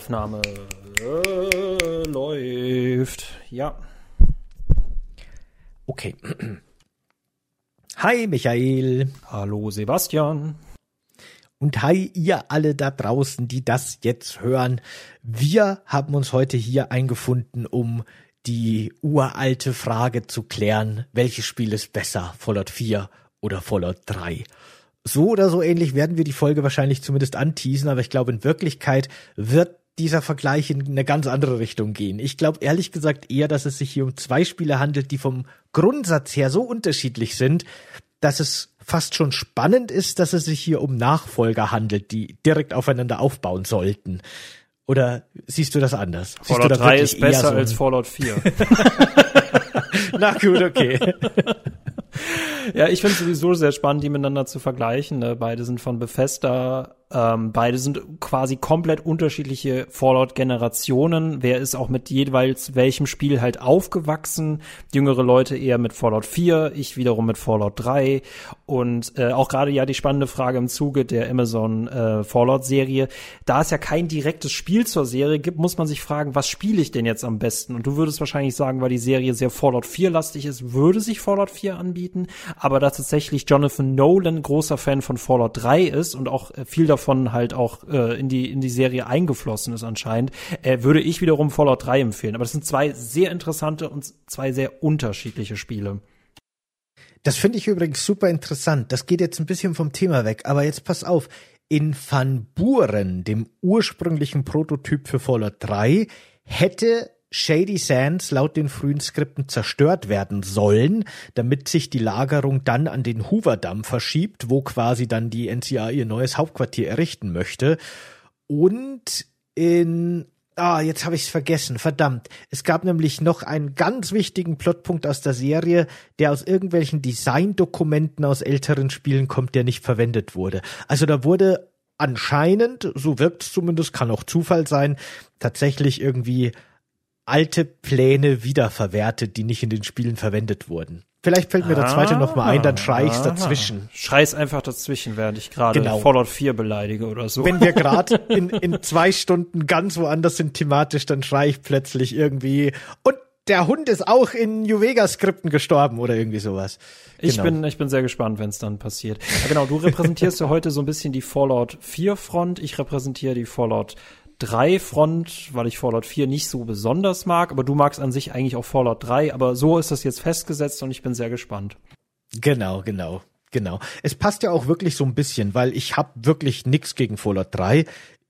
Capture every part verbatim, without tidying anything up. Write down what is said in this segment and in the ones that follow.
Aufnahme äh, läuft. Ja. Okay. Hi Michael. Hallo Sebastian. Und hi ihr alle da draußen, die das jetzt hören. Wir haben uns heute hier eingefunden, um die uralte Frage zu klären, welches Spiel ist besser, Fallout vier oder Fallout drei? So oder so ähnlich werden wir die Folge wahrscheinlich zumindest anteasen, aber ich glaube, in Wirklichkeit wird dieser Vergleich in eine ganz andere Richtung gehen. Ich glaube ehrlich gesagt eher, dass es sich hier um zwei Spiele handelt, die vom Grundsatz her so unterschiedlich sind, dass es fast schon spannend ist, dass es sich hier um Nachfolger handelt, die direkt aufeinander aufbauen sollten. Oder siehst du das anders? Fallout da drei ist besser so als Fallout vier. Na gut, okay. Ja, ich finde es sowieso sehr spannend, die miteinander zu vergleichen. Ne? Beide sind von Bethesda. Ähm, beide sind quasi komplett unterschiedliche Fallout-Generationen. Wer ist auch mit jeweils welchem Spiel halt aufgewachsen? Jüngere Leute eher mit Fallout vier, ich wiederum mit Fallout drei. Und äh, auch gerade ja die spannende Frage im Zuge der Amazon äh, Fallout-Serie. Da es ja kein direktes Spiel zur Serie gibt, muss man sich fragen, was spiele ich denn jetzt am besten? Und du würdest wahrscheinlich sagen, weil die Serie sehr Fallout vier-lastig ist, würde sich Fallout vier anbieten. Aber da tatsächlich Jonathan Nolan großer Fan von Fallout drei ist und auch äh, viel davon von halt auch äh, in die in die Serie eingeflossen ist anscheinend, äh, würde ich wiederum Fallout drei empfehlen. Aber das sind zwei sehr interessante und zwei sehr unterschiedliche Spiele. Das finde ich übrigens super interessant. Das geht jetzt ein bisschen vom Thema weg, aber jetzt pass auf. In Van Buren, dem ursprünglichen Prototyp für Fallout drei, hätte Shady Sands laut den frühen Skripten zerstört werden sollen, damit sich die Lagerung dann an den Hoover-Damm verschiebt, wo quasi dann die N C A ihr neues Hauptquartier errichten möchte. Und in Ah, jetzt habe ich es vergessen, verdammt. Es gab nämlich noch einen ganz wichtigen Plotpunkt aus der Serie, der aus irgendwelchen Designdokumenten aus älteren Spielen kommt, der nicht verwendet wurde. Also da wurde anscheinend, so wirkt es zumindest, kann auch Zufall sein, tatsächlich irgendwie alte Pläne wiederverwertet, die nicht in den Spielen verwendet wurden. Vielleicht fällt mir der zweite noch mal ein, dann schrei ich's dazwischen. Schrei's einfach dazwischen, während ich gerade genau. Fallout vier beleidige oder so. Wenn wir gerade in, in zwei Stunden ganz woanders sind thematisch, dann schrei ich plötzlich irgendwie und der Hund ist auch in New Vegas-Skripten gestorben oder irgendwie sowas. Ich genau. bin ich bin sehr gespannt, wenn es dann passiert. Ja, genau, du repräsentierst ja heute so ein bisschen die Fallout vier Front, ich repräsentiere die Fallout drei Front, weil ich Fallout vier nicht so besonders mag, aber du magst an sich eigentlich auch Fallout drei, aber so ist das jetzt festgesetzt und ich bin sehr gespannt. Genau, genau, genau. Es passt ja auch wirklich so ein bisschen, weil ich habe wirklich nix gegen Fallout drei.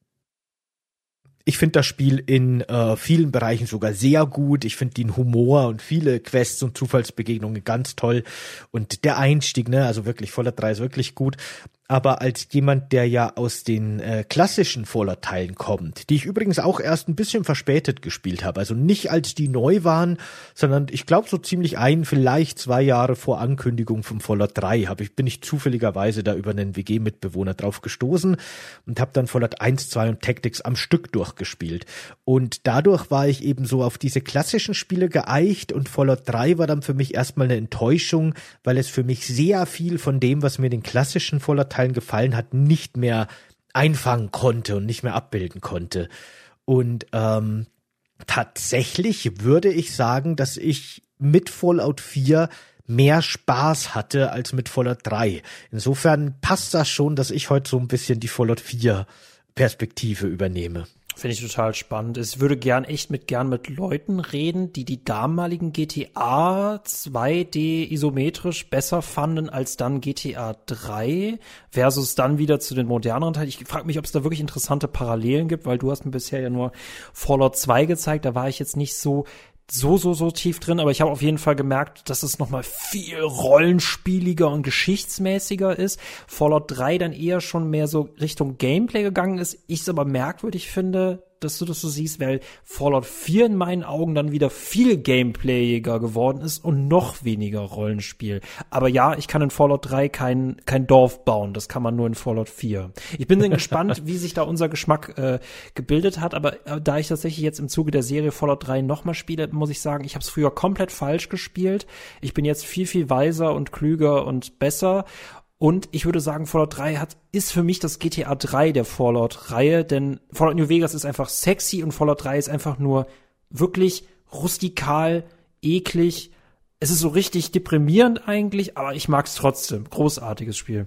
Ich finde das Spiel in äh, vielen Bereichen sogar sehr gut. Ich finde den Humor und viele Quests und Zufallsbegegnungen ganz toll. Und der Einstieg, ne, also wirklich Fallout drei ist wirklich gut. Aber als jemand, der ja aus den äh, klassischen Fallout-Teilen kommt, die ich übrigens auch erst ein bisschen verspätet gespielt habe, also nicht als die neu waren, sondern ich glaube so ziemlich ein, vielleicht zwei Jahre vor Ankündigung vom Fallout drei habe ich, bin ich zufälligerweise da über einen W G-Mitbewohner drauf gestoßen und habe dann Fallout eins, zwei und Tactics am Stück durchgespielt. Und dadurch war ich eben so auf diese klassischen Spiele geeicht und Fallout drei war dann für mich erstmal eine Enttäuschung, weil es für mich sehr viel von dem, was mir den klassischen Fallout gefallen hat, nicht mehr einfangen konnte und nicht mehr abbilden konnte. Und ähm, tatsächlich würde ich sagen, dass ich mit Fallout vier mehr Spaß hatte als mit Fallout drei. Insofern passt das schon, dass ich heute so ein bisschen die Fallout vier Perspektive übernehme. Finde ich total spannend. Ich würde gern echt mit gern mit Leuten reden, die die damaligen G T A zwei D isometrisch besser fanden als dann G T A drei versus dann wieder zu den moderneren Teilen. Ich frage mich, ob es da wirklich interessante Parallelen gibt, weil du hast mir bisher ja nur Fallout zwei gezeigt. Da war ich jetzt nicht so so, so, so tief drin, aber ich habe auf jeden Fall gemerkt, dass es nochmal viel rollenspieliger und geschichtsmäßiger ist. Fallout drei dann eher schon mehr so Richtung Gameplay gegangen ist. Ich es aber merkwürdig finde, dass du das so siehst, weil Fallout vier in meinen Augen dann wieder viel gameplayiger geworden ist und noch weniger Rollenspiel. Aber ja, ich kann in Fallout drei kein kein Dorf bauen, das kann man nur in Fallout vier. Ich bin dann gespannt, wie sich da unser Geschmack äh, gebildet hat, aber äh, da ich tatsächlich jetzt im Zuge der Serie Fallout drei nochmal spiele, muss ich sagen, ich habe es früher komplett falsch gespielt. Ich bin jetzt viel, viel weiser und klüger und besser. Und ich würde sagen, Fallout drei hat, ist für mich das G T A drei der Fallout-Reihe, denn Fallout New Vegas ist einfach sexy und Fallout drei ist einfach nur wirklich rustikal, eklig. Es ist so richtig deprimierend eigentlich, aber ich mag's trotzdem. Großartiges Spiel.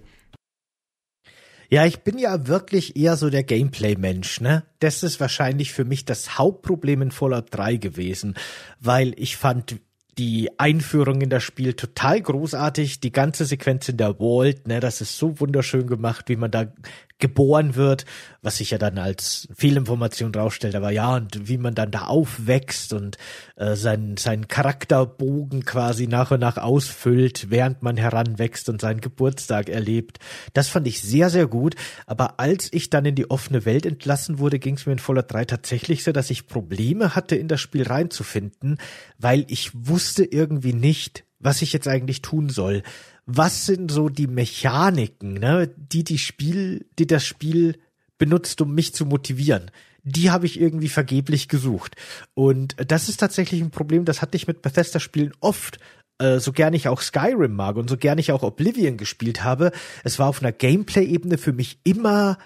Ja, ich bin ja wirklich eher so der Gameplay-Mensch, ne? Das ist wahrscheinlich für mich das Hauptproblem in Fallout drei gewesen, weil ich fand die Einführung in das Spiel total großartig, die ganze Sequenz in der Vault, ne, das ist so wunderschön gemacht, wie man da geboren wird, was sich ja dann als Fehlinformation rausstellt, aber ja, und wie man dann da aufwächst und äh, seinen seinen Charakterbogen quasi nach und nach ausfüllt, während man heranwächst und seinen Geburtstag erlebt. Das fand ich sehr, sehr gut, aber als ich dann in die offene Welt entlassen wurde, ging es mir in Fallout drei tatsächlich so, dass ich Probleme hatte, in das Spiel reinzufinden, weil ich wusste irgendwie nicht, was ich jetzt eigentlich tun soll. Was sind so die Mechaniken, ne, die die Spiel, die das Spiel benutzt, um mich zu motivieren? Die habe ich irgendwie vergeblich gesucht. Und das ist tatsächlich ein Problem, das hatte ich mit Bethesda-Spielen oft. Äh, so gern ich auch Skyrim mag und so gern ich auch Oblivion gespielt habe, es war auf einer Gameplay-Ebene für mich immer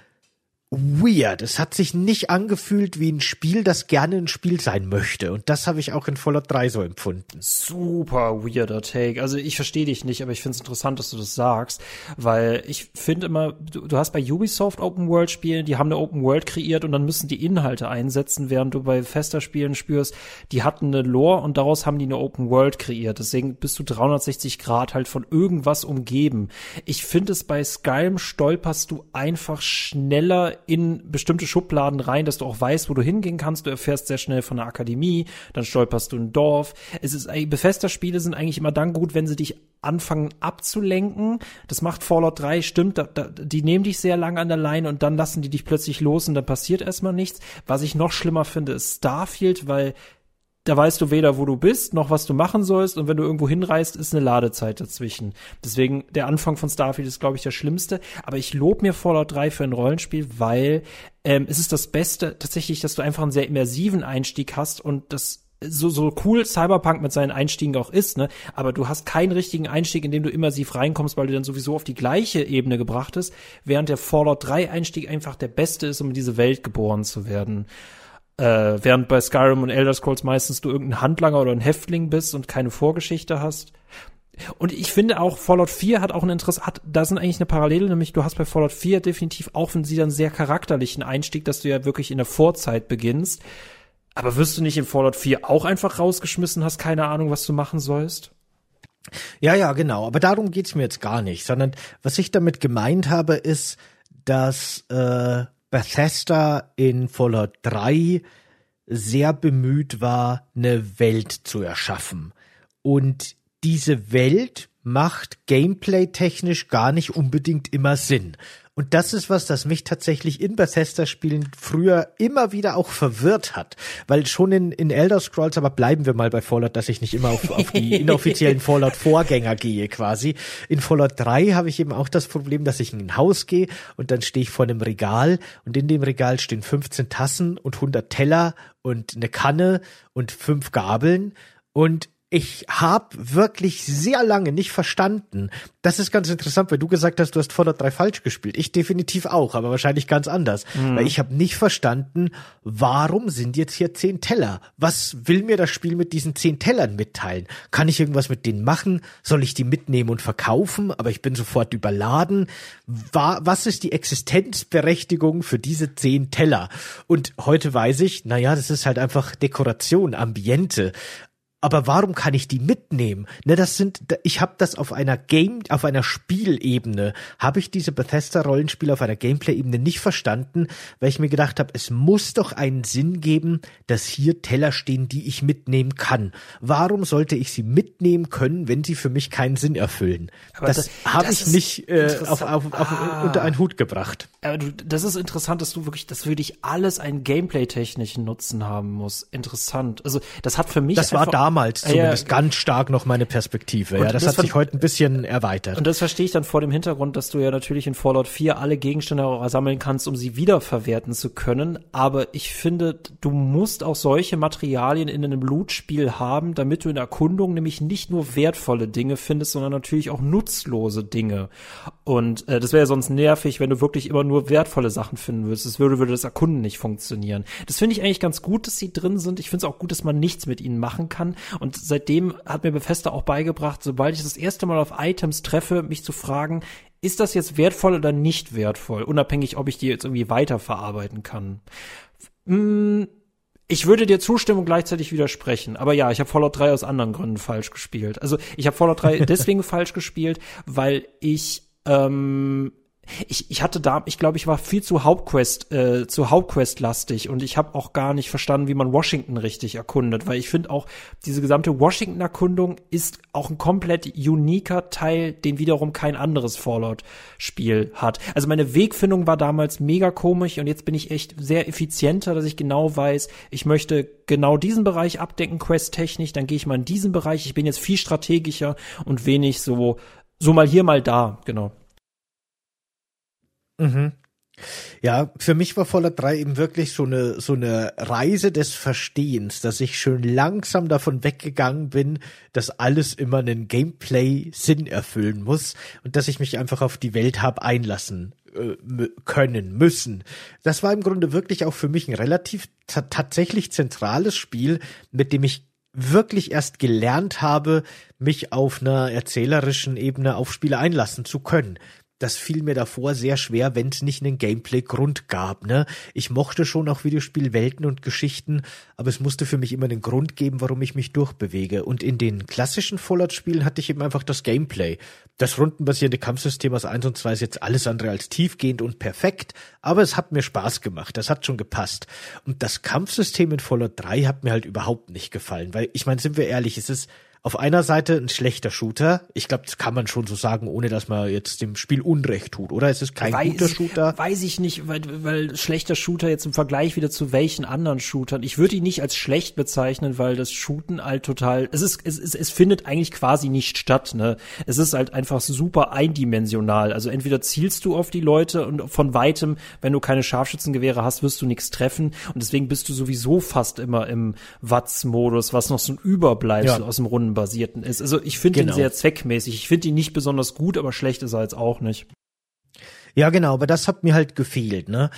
weird. Es hat sich nicht angefühlt wie ein Spiel, das gerne ein Spiel sein möchte. Und das habe ich auch in Fallout drei so empfunden. Super weirder Take. Also ich verstehe dich nicht, aber ich finde es interessant, dass du das sagst, weil ich finde immer, du, du hast bei Ubisoft Open-World-Spielen, die haben eine Open-World kreiert und dann müssen die Inhalte einsetzen, während du bei Bethesda-Spielen spürst, die hatten eine Lore und daraus haben die eine Open-World kreiert. Deswegen bist du dreihundertsechzig Grad halt von irgendwas umgeben. Ich finde es bei Skyrim stolperst du einfach schneller in bestimmte Schubladen rein, dass du auch weißt, wo du hingehen kannst. Du erfährst sehr schnell von der Akademie, dann stolperst du ein Dorf. Es ist, Bethesda-Spiele sind eigentlich immer dann gut, wenn sie dich anfangen abzulenken. Das macht Fallout drei, stimmt, da, da, die nehmen dich sehr lange an der Leine und dann lassen die dich plötzlich los und dann passiert erstmal nichts. Was ich noch schlimmer finde, ist Starfield, weil da weißt du weder, wo du bist, noch was du machen sollst. Und wenn du irgendwo hinreist, ist eine Ladezeit dazwischen. Deswegen, der Anfang von Starfield ist, glaube ich, der schlimmste. Aber ich lobe mir Fallout drei für ein Rollenspiel, weil ähm, es ist das Beste tatsächlich, dass du einfach einen sehr immersiven Einstieg hast und das so so cool Cyberpunk mit seinen Einstiegen auch ist, ne? Aber du hast keinen richtigen Einstieg, in dem du immersiv reinkommst, weil du dann sowieso auf die gleiche Ebene gebracht bist, während der Fallout drei Einstieg einfach der beste ist, um in diese Welt geboren zu werden. Äh, während bei Skyrim und Elder Scrolls meistens du irgendein Handlanger oder ein Häftling bist und keine Vorgeschichte hast. Und ich finde auch, Fallout vier hat auch ein Interesse, hat, da sind eigentlich eine Parallele, nämlich du hast bei Fallout vier definitiv auch wenn sie dann sehr charakterlichen Einstieg, dass du ja wirklich in der Vorzeit beginnst. Aber wirst du nicht in Fallout vier auch einfach rausgeschmissen, hast keine Ahnung, was du machen sollst? Ja, ja, genau. Aber darum geht's mir jetzt gar nicht, sondern was ich damit gemeint habe, ist, dass äh, Bethesda in Fallout drei sehr bemüht war, eine Welt zu erschaffen. Und diese Welt macht gameplay-technisch gar nicht unbedingt immer Sinn. Und das ist was, das mich tatsächlich in Bethesda-Spielen früher immer wieder auch verwirrt hat. Weil schon in, in Elder Scrolls, aber bleiben wir mal bei Fallout, dass ich nicht immer auf, auf die inoffiziellen Fallout-Vorgänger gehe quasi. In Fallout drei habe ich eben auch das Problem, dass ich in ein Haus gehe und dann stehe ich vor einem Regal und in dem Regal stehen fünfzehn Tassen und hundert Teller und eine Kanne und fünf Gabeln und ich habe wirklich sehr lange nicht verstanden. Das ist ganz interessant, weil du gesagt hast, du hast Fallout drei falsch gespielt. Ich definitiv auch, aber wahrscheinlich ganz anders. Mhm. Weil ich habe nicht verstanden, warum sind jetzt hier zehn Teller? Was will mir das Spiel mit diesen zehn Tellern mitteilen? Kann ich irgendwas mit denen machen? Soll ich die mitnehmen und verkaufen? Aber ich bin sofort überladen. War, was ist die Existenzberechtigung für diese zehn Teller? Und heute weiß ich, naja, das ist halt einfach Dekoration, Ambiente. Aber warum kann ich die mitnehmen? Ne, das sind, ich habe das auf einer Game, auf einer Spielebene, habe ich diese Bethesda-Rollenspiele auf einer Gameplay-Ebene nicht verstanden, weil ich mir gedacht habe, es muss doch einen Sinn geben, dass hier Teller stehen, die ich mitnehmen kann. Warum sollte ich sie mitnehmen können, wenn sie für mich keinen Sinn erfüllen? Aber das, das habe ich nicht äh, auf, auf, auf, ah. unter einen Hut gebracht. Aber du, das ist interessant, dass du wirklich, dass für dich alles einen Gameplay-technischen Nutzen haben muss. Interessant. Also das hat für mich das war da damals zumindest ja, ganz stark noch meine Perspektive. Ja, das, das hat sich heute ein bisschen erweitert. Und das verstehe ich dann vor dem Hintergrund, dass du ja natürlich in Fallout vier alle Gegenstände auch sammeln kannst, um sie wiederverwerten zu können. Aber ich finde, du musst auch solche Materialien in einem Loot-Spiel haben, damit du in Erkundung nämlich nicht nur wertvolle Dinge findest, sondern natürlich auch nutzlose Dinge. Und äh, das wäre ja sonst nervig, wenn du wirklich immer nur wertvolle Sachen finden würdest. Das würde, würde das Erkunden nicht funktionieren. Das finde ich eigentlich ganz gut, dass sie drin sind. Ich finde es auch gut, dass man nichts mit ihnen machen kann. Und seitdem hat mir Bethesda auch beigebracht, sobald ich das erste Mal auf Items treffe, mich zu fragen, ist das jetzt wertvoll oder nicht wertvoll? Unabhängig, ob ich die jetzt irgendwie weiterverarbeiten kann. Hm, Ich würde dir zustimmen und gleichzeitig widersprechen. Aber ja, ich habe Fallout drei aus anderen Gründen falsch gespielt. Also ich habe Fallout drei deswegen falsch gespielt, weil ich ähm, ich ich hatte da, ich glaube, ich war viel zu Hauptquest äh, zu Hauptquest-lastig und ich habe auch gar nicht verstanden, wie man Washington richtig erkundet, weil ich finde auch, diese gesamte Washington-Erkundung ist auch ein komplett uniker Teil, den wiederum kein anderes Fallout-Spiel hat. Also meine Wegfindung war damals mega komisch und jetzt bin ich echt sehr effizienter, dass ich genau weiß, ich möchte genau diesen Bereich abdecken, questtechnisch, dann gehe ich mal in diesen Bereich. Ich bin jetzt viel strategischer und wenig so so mal hier, mal da, genau. Mhm. Ja, für mich war Fallout drei eben wirklich so eine so eine Reise des Verstehens, dass ich schön langsam davon weggegangen bin, dass alles immer einen Gameplay-Sinn erfüllen muss und dass ich mich einfach auf die Welt habe einlassen äh, können, müssen. Das war im Grunde wirklich auch für mich ein relativ t- tatsächlich zentrales Spiel, mit dem ich wirklich erst gelernt habe, mich auf einer erzählerischen Ebene auf Spiele einlassen zu können. Das fiel mir davor sehr schwer, wenn es nicht einen Gameplay-Grund gab, ne? Ich mochte schon auch Videospielwelten und Geschichten, aber es musste für mich immer einen Grund geben, warum ich mich durchbewege. Und in den klassischen Fallout-Spielen hatte ich eben einfach das Gameplay. Das rundenbasierende Kampfsystem aus eins und zwei ist jetzt alles andere als tiefgehend und perfekt, aber es hat mir Spaß gemacht, das hat schon gepasst. Und das Kampfsystem in Fallout drei hat mir halt überhaupt nicht gefallen, weil, ich meine, sind wir ehrlich, es ist auf einer Seite ein schlechter Shooter. Ich glaube, das kann man schon so sagen, ohne dass man jetzt dem Spiel Unrecht tut, oder? Es ist kein weiß, guter Shooter. Weiß ich nicht, weil, weil schlechter Shooter jetzt im Vergleich wieder zu welchen anderen Shootern. Ich würde ihn nicht als schlecht bezeichnen, weil das Shooten halt total, es ist, es, es, es findet eigentlich quasi nicht statt, ne? Es ist halt einfach super eindimensional. Also entweder zielst du auf die Leute und von weitem, wenn du keine Scharfschützengewehre hast, wirst du nichts treffen. Und deswegen bist du sowieso fast immer im Watts-Modus, was noch so ein Überbleibsel Ja. aus dem Runden basierten ist. Also ich finde Genau. ihn sehr zweckmäßig. Ich finde ihn nicht besonders gut, aber schlecht ist er jetzt auch nicht. Ja, genau, aber das hat mir halt gefehlt, ne?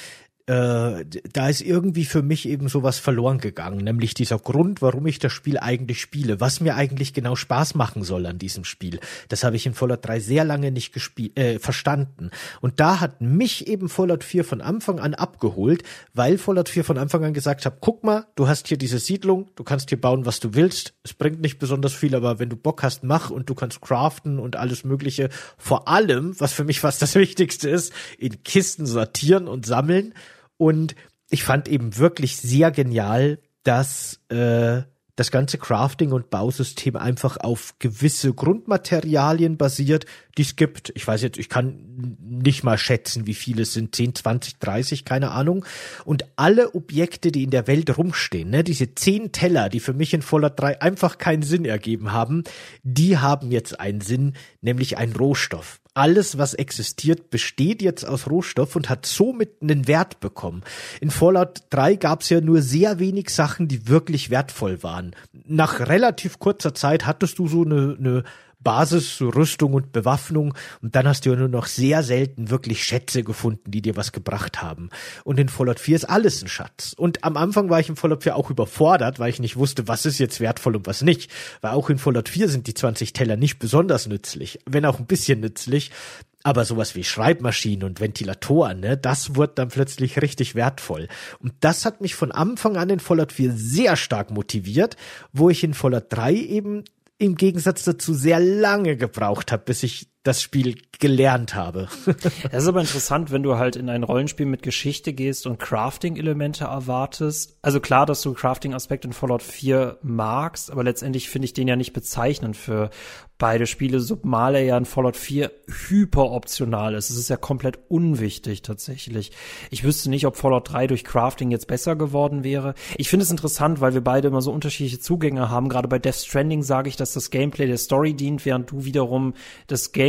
Äh, da ist irgendwie für mich eben sowas verloren gegangen, nämlich dieser Grund, warum ich das Spiel eigentlich spiele, was mir eigentlich genau Spaß machen soll an diesem Spiel. Das habe ich in Fallout drei sehr lange nicht gespielt, äh, verstanden. Und da hat mich eben Fallout vier von Anfang an abgeholt, weil Fallout vier von Anfang an gesagt hat, guck mal, du hast hier diese Siedlung, du kannst hier bauen, was du willst. Es bringt nicht besonders viel, aber wenn du Bock hast, mach, und du kannst craften und alles Mögliche. Vor allem, was für mich fast das Wichtigste ist, in Kisten sortieren und sammeln. Und ich fand eben wirklich sehr genial, dass äh, das ganze Crafting- und Bausystem einfach auf gewisse Grundmaterialien basiert, die es gibt. Ich weiß jetzt, ich kann nicht mal schätzen, wie viele es sind, zehn, zwanzig, dreißig, keine Ahnung. Und alle Objekte, die in der Welt rumstehen, ne, diese zehn Teller, die für mich in Fallout drei einfach keinen Sinn ergeben haben, die haben jetzt einen Sinn, nämlich einen Rohstoff. Alles, was existiert, besteht jetzt aus Rohstoff und hat somit einen Wert bekommen. In Fallout drei gab es ja nur sehr wenig Sachen, die wirklich wertvoll waren. Nach relativ kurzer Zeit hattest du so eine, eine Basis, so Rüstung und Bewaffnung, und dann hast du ja nur noch sehr selten wirklich Schätze gefunden, die dir was gebracht haben. Und in Fallout vier ist alles ein Schatz. Und am Anfang war ich in Fallout vier auch überfordert, weil ich nicht wusste, was ist jetzt wertvoll und was nicht. Weil auch in Fallout vier sind die zwanzig Teller nicht besonders nützlich, wenn auch ein bisschen nützlich. Aber sowas wie Schreibmaschinen und Ventilatoren, ne, das wurde dann plötzlich richtig wertvoll. Und das hat mich von Anfang an in Fallout vier sehr stark motiviert, wo ich in Fallout drei eben im Gegensatz dazu sehr lange gebraucht habe, bis ich das Spiel gelernt habe. Das ist aber interessant, wenn du halt in ein Rollenspiel mit Geschichte gehst und Crafting-Elemente erwartest. Also klar, dass du Crafting-Aspekt in Fallout vier magst, aber letztendlich finde ich den ja nicht bezeichnend für beide Spiele, zumal er ja in Fallout vier hyperoptional ist. Es ist ja komplett unwichtig tatsächlich. Ich wüsste nicht, ob Fallout drei durch Crafting jetzt besser geworden wäre. Ich finde es interessant, weil wir beide immer so unterschiedliche Zugänge haben. Gerade bei Death Stranding sage ich, dass das Gameplay der Story dient, während du wiederum das Gameplay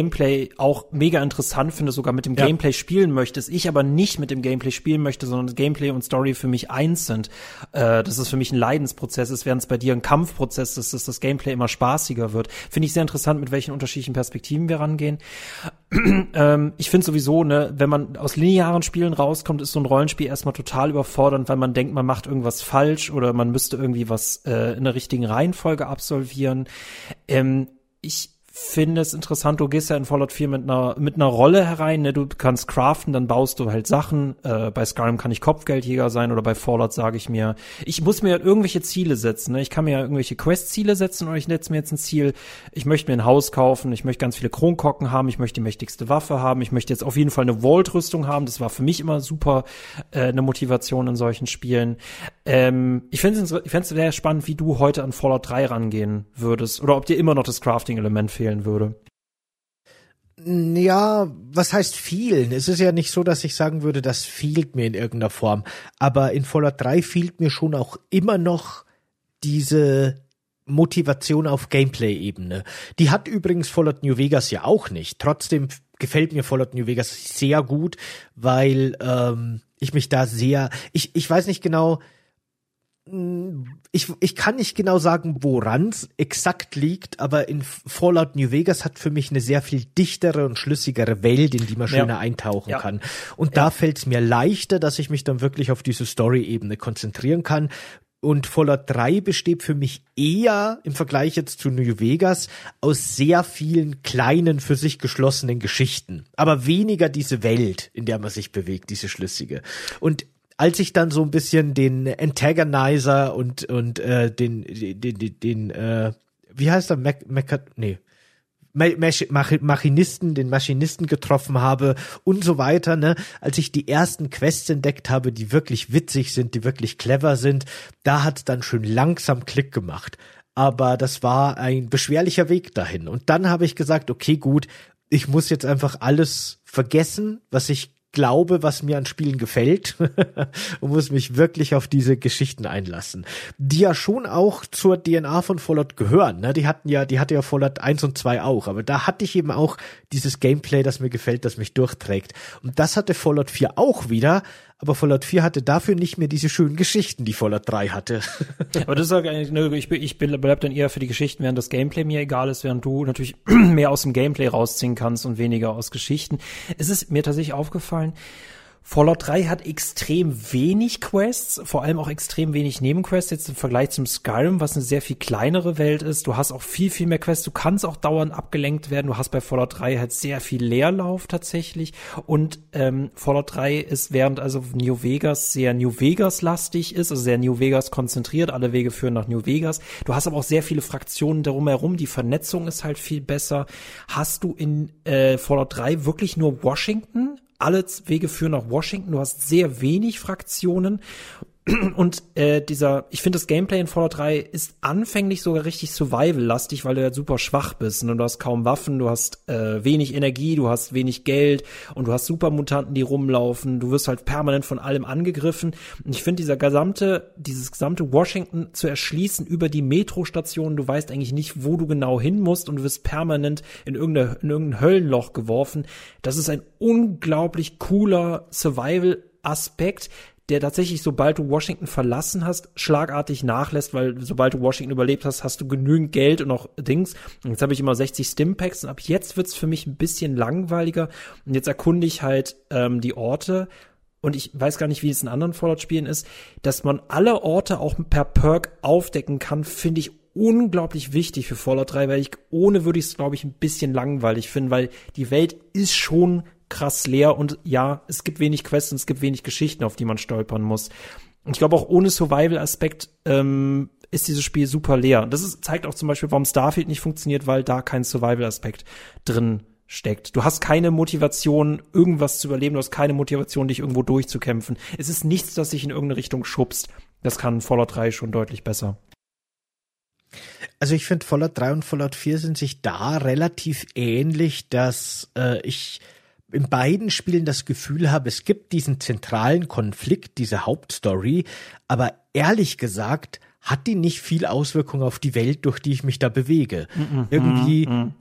Gameplay auch mega interessant finde, sogar mit dem ja. Gameplay spielen möchtest, ich aber nicht mit dem Gameplay spielen möchte, sondern das Gameplay und Story für mich eins sind. Äh, dass es für mich ein Leidensprozess ist, während es bei dir ein Kampfprozess ist, dass das Gameplay immer spaßiger wird. Finde ich sehr interessant, mit welchen unterschiedlichen Perspektiven wir rangehen. ähm, ich finde sowieso, ne, wenn man aus linearen Spielen rauskommt, ist so ein Rollenspiel erstmal total überfordernd, weil man denkt, man macht irgendwas falsch oder man müsste irgendwie was äh, in der richtigen Reihenfolge absolvieren. Ähm, ich finde es interessant, du gehst ja in Fallout vier mit einer mit einer Rolle herein, ne? Du kannst craften, dann baust du halt Sachen. Äh, bei Skyrim kann ich Kopfgeldjäger sein oder bei Fallout sage ich mir, ich muss mir irgendwelche Ziele setzen. Ne? Ich kann mir ja irgendwelche Quest-Ziele setzen oder ich setze mir jetzt ein Ziel, ich möchte mir ein Haus kaufen, ich möchte ganz viele Kronkorken haben, ich möchte die mächtigste Waffe haben, ich möchte jetzt auf jeden Fall eine Vault-Rüstung haben. Das war für mich immer super äh, eine Motivation in solchen Spielen. Ähm, ich fände es ich fänd's sehr spannend, wie du heute an Fallout drei rangehen würdest oder ob dir immer noch das Crafting-Element fehlt würde. Ja, was heißt vielen? Es ist ja nicht so, dass ich sagen würde, das fehlt mir in irgendeiner Form. Aber in Fallout drei fehlt mir schon auch immer noch diese Motivation auf Gameplay-Ebene. Die hat übrigens Fallout New Vegas ja auch nicht. Trotzdem gefällt mir Fallout New Vegas sehr gut, weil ähm, ich mich da sehr, ich ich weiß nicht genau, Ich, ich kann nicht genau sagen, woran es exakt liegt, aber in Fallout New Vegas hat für mich eine sehr viel dichtere und schlüssigere Welt, in die man schöner ja. eintauchen ja. kann. Und ja. da fällt es mir leichter, dass ich mich dann wirklich auf diese Story-Ebene konzentrieren kann. Und Fallout drei besteht für mich eher im Vergleich jetzt zu New Vegas aus sehr vielen kleinen, für sich geschlossenen Geschichten. Aber weniger diese Welt, in der man sich bewegt, diese schlüssige. Und als ich dann so ein bisschen den Antagonizer und und äh, den den den, den äh, wie heißt er Mac, Mac nee Machinisten, den Maschinisten getroffen habe und so weiter, ne, als ich die ersten Quests entdeckt habe, die wirklich witzig sind, die wirklich clever sind, da hat's dann schön langsam Klick gemacht. Aber das war ein beschwerlicher Weg dahin. Und dann habe ich gesagt, okay, gut, ich muss jetzt einfach alles vergessen, was ich glaube, was mir an Spielen gefällt und muss mich wirklich auf diese Geschichten einlassen, die ja schon auch zur D N A von Fallout gehören, ne? Die hatten ja, die hatte ja Fallout eins und zwei auch, aber da hatte ich eben auch dieses Gameplay, das mir gefällt, das mich durchträgt. Und das hatte Fallout vier auch wieder, aber Fallout vier hatte dafür nicht mehr diese schönen Geschichten, die Fallout drei hatte. Aber das ist eigentlich, ne, ich, ich bleib dann eher für die Geschichten, während das Gameplay mir egal ist, während du natürlich mehr aus dem Gameplay rausziehen kannst und weniger aus Geschichten. Es ist mir tatsächlich aufgefallen, Fallout drei hat extrem wenig Quests, vor allem auch extrem wenig Nebenquests, jetzt im Vergleich zum Skyrim, was eine sehr viel kleinere Welt ist. Du hast auch viel, viel mehr Quests, du kannst auch dauernd abgelenkt werden. Du hast bei Fallout drei halt sehr viel Leerlauf tatsächlich. Und ähm, Fallout drei ist, während also New Vegas sehr New Vegas-lastig ist, also sehr New Vegas konzentriert, alle Wege führen nach New Vegas. Du hast aber auch sehr viele Fraktionen darum herum, die Vernetzung ist halt viel besser. Hast du in äh, Fallout drei wirklich nur Washington? Alle Wege führen nach Washington. Du hast sehr wenig Fraktionen. Und äh, dieser, ich finde, das Gameplay in Fallout drei ist anfänglich sogar richtig Survival-lastig, weil du ja super schwach bist. Und du hast kaum Waffen, du hast äh, wenig Energie, du hast wenig Geld und du hast Supermutanten, die rumlaufen. Du wirst halt permanent von allem angegriffen. Und ich finde, dieser gesamte, dieses gesamte Washington zu erschließen über die Metrostationen, du weißt eigentlich nicht, wo du genau hin musst und du wirst permanent in, irgendeine, in irgendein Höllenloch geworfen. Das ist ein unglaublich cooler Survival-Aspekt, der tatsächlich, sobald du Washington verlassen hast, schlagartig nachlässt, weil sobald du Washington überlebt hast, hast du genügend Geld und auch Dings. Und jetzt habe ich immer sechzig Stimpacks und ab jetzt wird's für mich ein bisschen langweiliger. Und jetzt erkunde ich halt ähm, die Orte. Und ich weiß gar nicht, wie es in anderen Fallout-Spielen ist, dass man alle Orte auch per Perk aufdecken kann, finde ich unglaublich wichtig für Fallout drei, weil ich ohne würde ich es, glaube ich, ein bisschen langweilig finden, weil die Welt ist schon krass leer und ja, es gibt wenig Quests und es gibt wenig Geschichten, auf die man stolpern muss. Und ich glaube auch ohne Survival-Aspekt ähm, ist dieses Spiel super leer. Das ist, zeigt auch zum Beispiel, warum Starfield nicht funktioniert, weil da kein Survival-Aspekt drin steckt. Du hast keine Motivation, irgendwas zu überleben, du hast keine Motivation, dich irgendwo durchzukämpfen. Es ist nichts, das dich in irgendeine Richtung schubst. Das kann Fallout drei schon deutlich besser. Also ich finde, Fallout drei und Fallout vier sind sich da relativ ähnlich, dass äh, ich in beiden Spielen das Gefühl habe, es gibt diesen zentralen Konflikt, diese Hauptstory, aber ehrlich gesagt hat die nicht viel Auswirkung auf die Welt, durch die ich mich da bewege. Mm-mm, Irgendwie, mm-mm. Äh,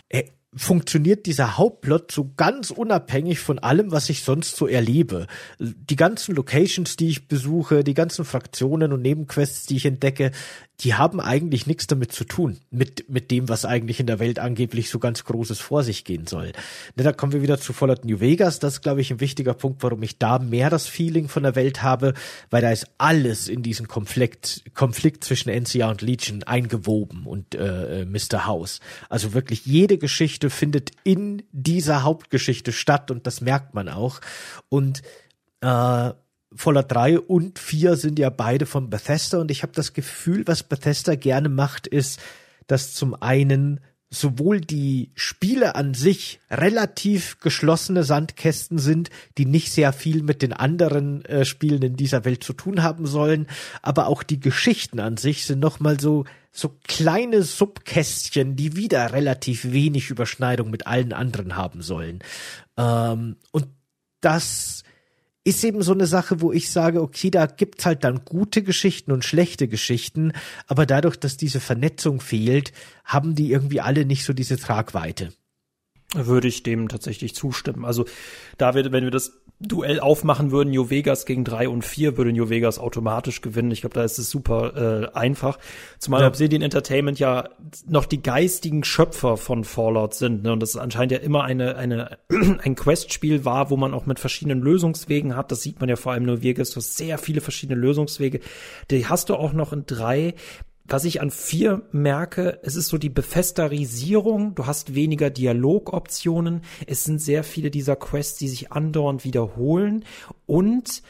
funktioniert dieser Hauptplot so ganz unabhängig von allem, was ich sonst so erlebe. Die ganzen Locations, die ich besuche, die ganzen Fraktionen und Nebenquests, die ich entdecke, die haben eigentlich nichts damit zu tun, mit mit dem, was eigentlich in der Welt angeblich so ganz Großes vor sich gehen soll. Ne, da kommen wir wieder zu Fallout New Vegas. Das ist, glaube ich, ein wichtiger Punkt, warum ich da mehr das Feeling von der Welt habe, weil da ist alles in diesen Konflikt Konflikt zwischen N C R und Legion eingewoben und äh, Mister House. Also wirklich jede Geschichte findet in dieser Hauptgeschichte statt und das merkt man auch. Und äh, Fallout drei und vier sind ja beide von Bethesda und ich habe das Gefühl, was Bethesda gerne macht, ist, dass zum einen sowohl die Spiele an sich relativ geschlossene Sandkästen sind, die nicht sehr viel mit den anderen äh, Spielen in dieser Welt zu tun haben sollen, aber auch die Geschichten an sich sind nochmal so so kleine Subkästchen, die wieder relativ wenig Überschneidung mit allen anderen haben sollen. Ähm, und das ist eben so eine Sache, wo ich sage, okay, da gibt's halt dann gute Geschichten und schlechte Geschichten, aber dadurch, dass diese Vernetzung fehlt, haben die irgendwie alle nicht so diese Tragweite. Würde ich dem tatsächlich zustimmen. Also da wir, wenn wir das Duell aufmachen würden, New Vegas gegen drei und vier, würde New Vegas automatisch gewinnen. Ich glaube, da ist es super äh, einfach. Zumal ja. Obsidian Entertainment ja noch die geistigen Schöpfer von Fallout sind, ne? Und das anscheinend ja immer eine eine ein Quest-Spiel war, wo man auch mit verschiedenen Lösungswegen hat. Das sieht man ja vor allem in New Vegas. Du hast sehr viele verschiedene Lösungswege. Die hast du auch noch in drei. Was ich an vier merke, es ist so die Bethesdarisierung, du hast weniger Dialogoptionen, es sind sehr viele dieser Quests, die sich andauernd wiederholen und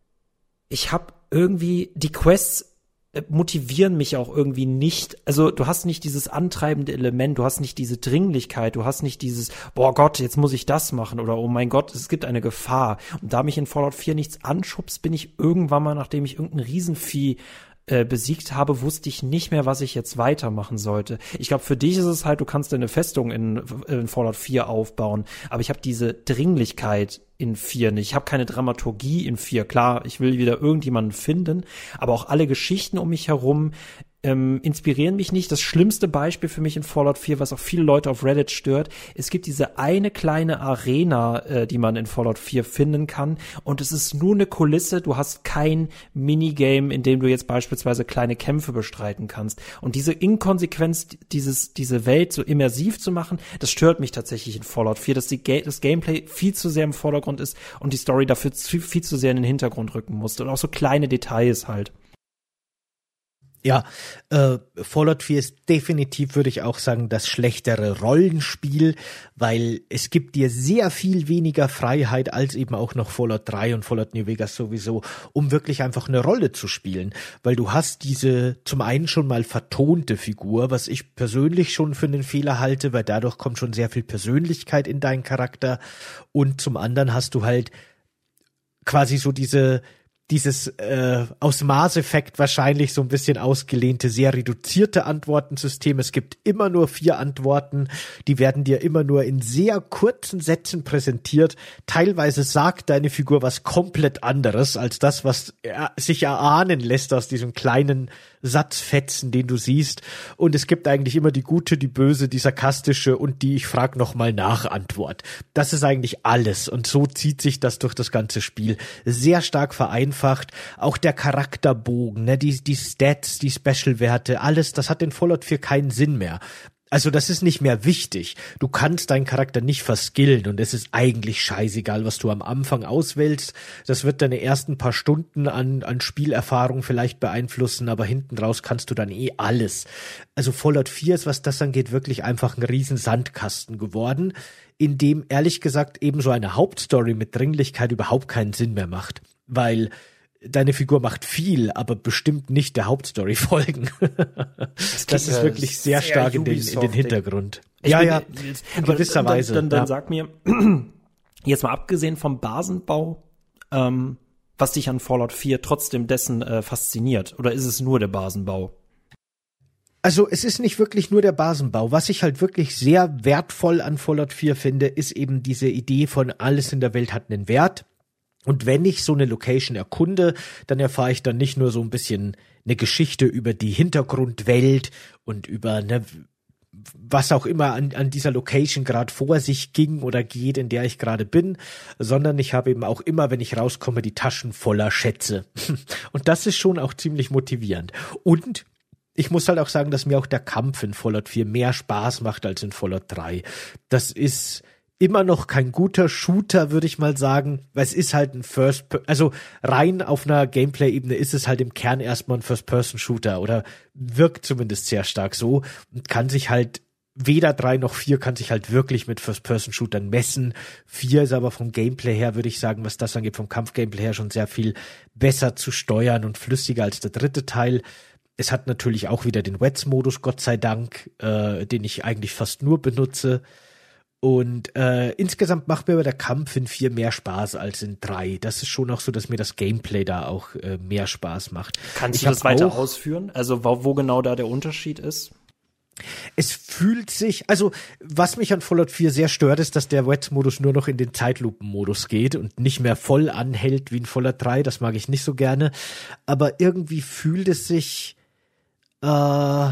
ich habe irgendwie, die Quests motivieren mich auch irgendwie nicht, also du hast nicht dieses antreibende Element, du hast nicht diese Dringlichkeit, du hast nicht dieses, boah Gott, jetzt muss ich das machen oder oh mein Gott, es gibt eine Gefahr. Und da mich in Fallout vier nichts anschubst, bin ich irgendwann mal, nachdem ich irgendein Riesenvieh Äh, besiegt habe, wusste ich nicht mehr, was ich jetzt weitermachen sollte. Ich glaube, für dich ist es halt, du kannst deine Festung in, in Fallout vier aufbauen, aber ich habe diese Dringlichkeit in vier nicht. Ich habe keine Dramaturgie in vier. Klar, ich will wieder irgendjemanden finden, aber auch alle Geschichten um mich herum ähm, inspirieren mich nicht. Das schlimmste Beispiel für mich in Fallout vier, was auch viele Leute auf Reddit stört, es gibt diese eine kleine Arena, äh, die man in Fallout vier finden kann und es ist nur eine Kulisse, du hast kein Minigame, in dem du jetzt beispielsweise kleine Kämpfe bestreiten kannst. Und diese Inkonsequenz, dieses diese Welt so immersiv zu machen, das stört mich tatsächlich in Fallout vier, dass die Ga- das Gameplay viel zu sehr im Vordergrund ist und die Story dafür zu, viel zu sehr in den Hintergrund rücken musste. Und auch so kleine Details halt. Ja, äh, Fallout vier ist definitiv, würde ich auch sagen, das schlechtere Rollenspiel, weil es gibt dir sehr viel weniger Freiheit als eben auch noch Fallout drei und Fallout New Vegas sowieso, um wirklich einfach eine Rolle zu spielen, weil du hast diese zum einen schon mal vertonte Figur, was ich persönlich schon für einen Fehler halte, weil dadurch kommt schon sehr viel Persönlichkeit in deinen Charakter und zum anderen hast du halt quasi so diese dieses äh, aus Maß-Effekt wahrscheinlich so ein bisschen ausgelehnte, sehr reduzierte Antwortensystem. Es gibt immer nur vier Antworten, die werden dir immer nur in sehr kurzen Sätzen präsentiert. Teilweise sagt deine Figur was komplett anderes als das, was er, sich erahnen lässt aus diesem kleinen Satzfetzen, den du siehst. Und es gibt eigentlich immer die gute, die böse, die sarkastische und die ich frag noch mal nach Antwort. Das ist eigentlich alles. Und so zieht sich das durch das ganze Spiel. Sehr stark vereinfacht. Auch der Charakterbogen, ne, die, die Stats, die Special-Werte, alles, das hat in Fallout vier keinen Sinn mehr. Also das ist nicht mehr wichtig. Du kannst deinen Charakter nicht verskillen und es ist eigentlich scheißegal, was du am Anfang auswählst. Das wird deine ersten paar Stunden an, an Spielerfahrung vielleicht beeinflussen, aber hinten raus kannst du dann eh alles. Also Fallout vier ist, was das angeht, wirklich einfach ein riesen Sandkasten geworden, in dem ehrlich gesagt eben so eine Hauptstory mit Dringlichkeit überhaupt keinen Sinn mehr macht. Weil deine Figur macht viel, aber bestimmt nicht der Hauptstory folgen. Das, das ist wirklich sehr, sehr stark in den, in den Hintergrund. Ich ja, bin, ja, in gewisser dann, Weise. Dann, dann, dann ja. sag mir, jetzt mal abgesehen vom Basenbau, ähm, was dich an Fallout vier trotzdem dessen äh, fasziniert. Oder ist es nur der Basenbau? Also es ist nicht wirklich nur der Basenbau. Was ich halt wirklich sehr wertvoll an Fallout vier finde, ist eben diese Idee von alles in der Welt hat einen Wert. Und wenn ich so eine Location erkunde, dann erfahre ich dann nicht nur so ein bisschen eine Geschichte über die Hintergrundwelt und über, ne, was auch immer an, an dieser Location gerade vor sich ging oder geht, in der ich gerade bin, sondern ich habe eben auch immer, wenn ich rauskomme, die Taschen voller Schätze. Und das ist schon auch ziemlich motivierend. Und ich muss halt auch sagen, dass mir auch der Kampf in Fallout vier mehr Spaß macht als in Fallout drei. Das ist immer noch kein guter Shooter, würde ich mal sagen, weil es ist halt ein First, also rein auf einer Gameplay-Ebene ist es halt im Kern erstmal ein First-Person-Shooter oder wirkt zumindest sehr stark so und kann sich halt weder drei noch vier kann sich halt wirklich mit First-Person-Shootern messen. vier ist aber vom Gameplay her, würde ich sagen, was das angeht, vom Kampf-Gameplay her schon sehr viel besser zu steuern und flüssiger als der dritte Teil. Es hat natürlich auch wieder den Wets-Modus, Gott sei Dank, äh, den ich eigentlich fast nur benutze. Und äh, insgesamt macht mir aber der Kampf in vier mehr Spaß als in drei. Das ist schon auch so, dass mir das Gameplay da auch äh, mehr Spaß macht. Kannst ich du das weiter auch, ausführen? Also wo, wo genau da der Unterschied ist? Es fühlt sich, also was mich an Fallout vier sehr stört, ist, dass der Wets-Modus nur noch in den Zeitlupen-Modus geht und nicht mehr voll anhält wie in Fallout drei. Das mag ich nicht so gerne. Aber irgendwie fühlt es sich äh,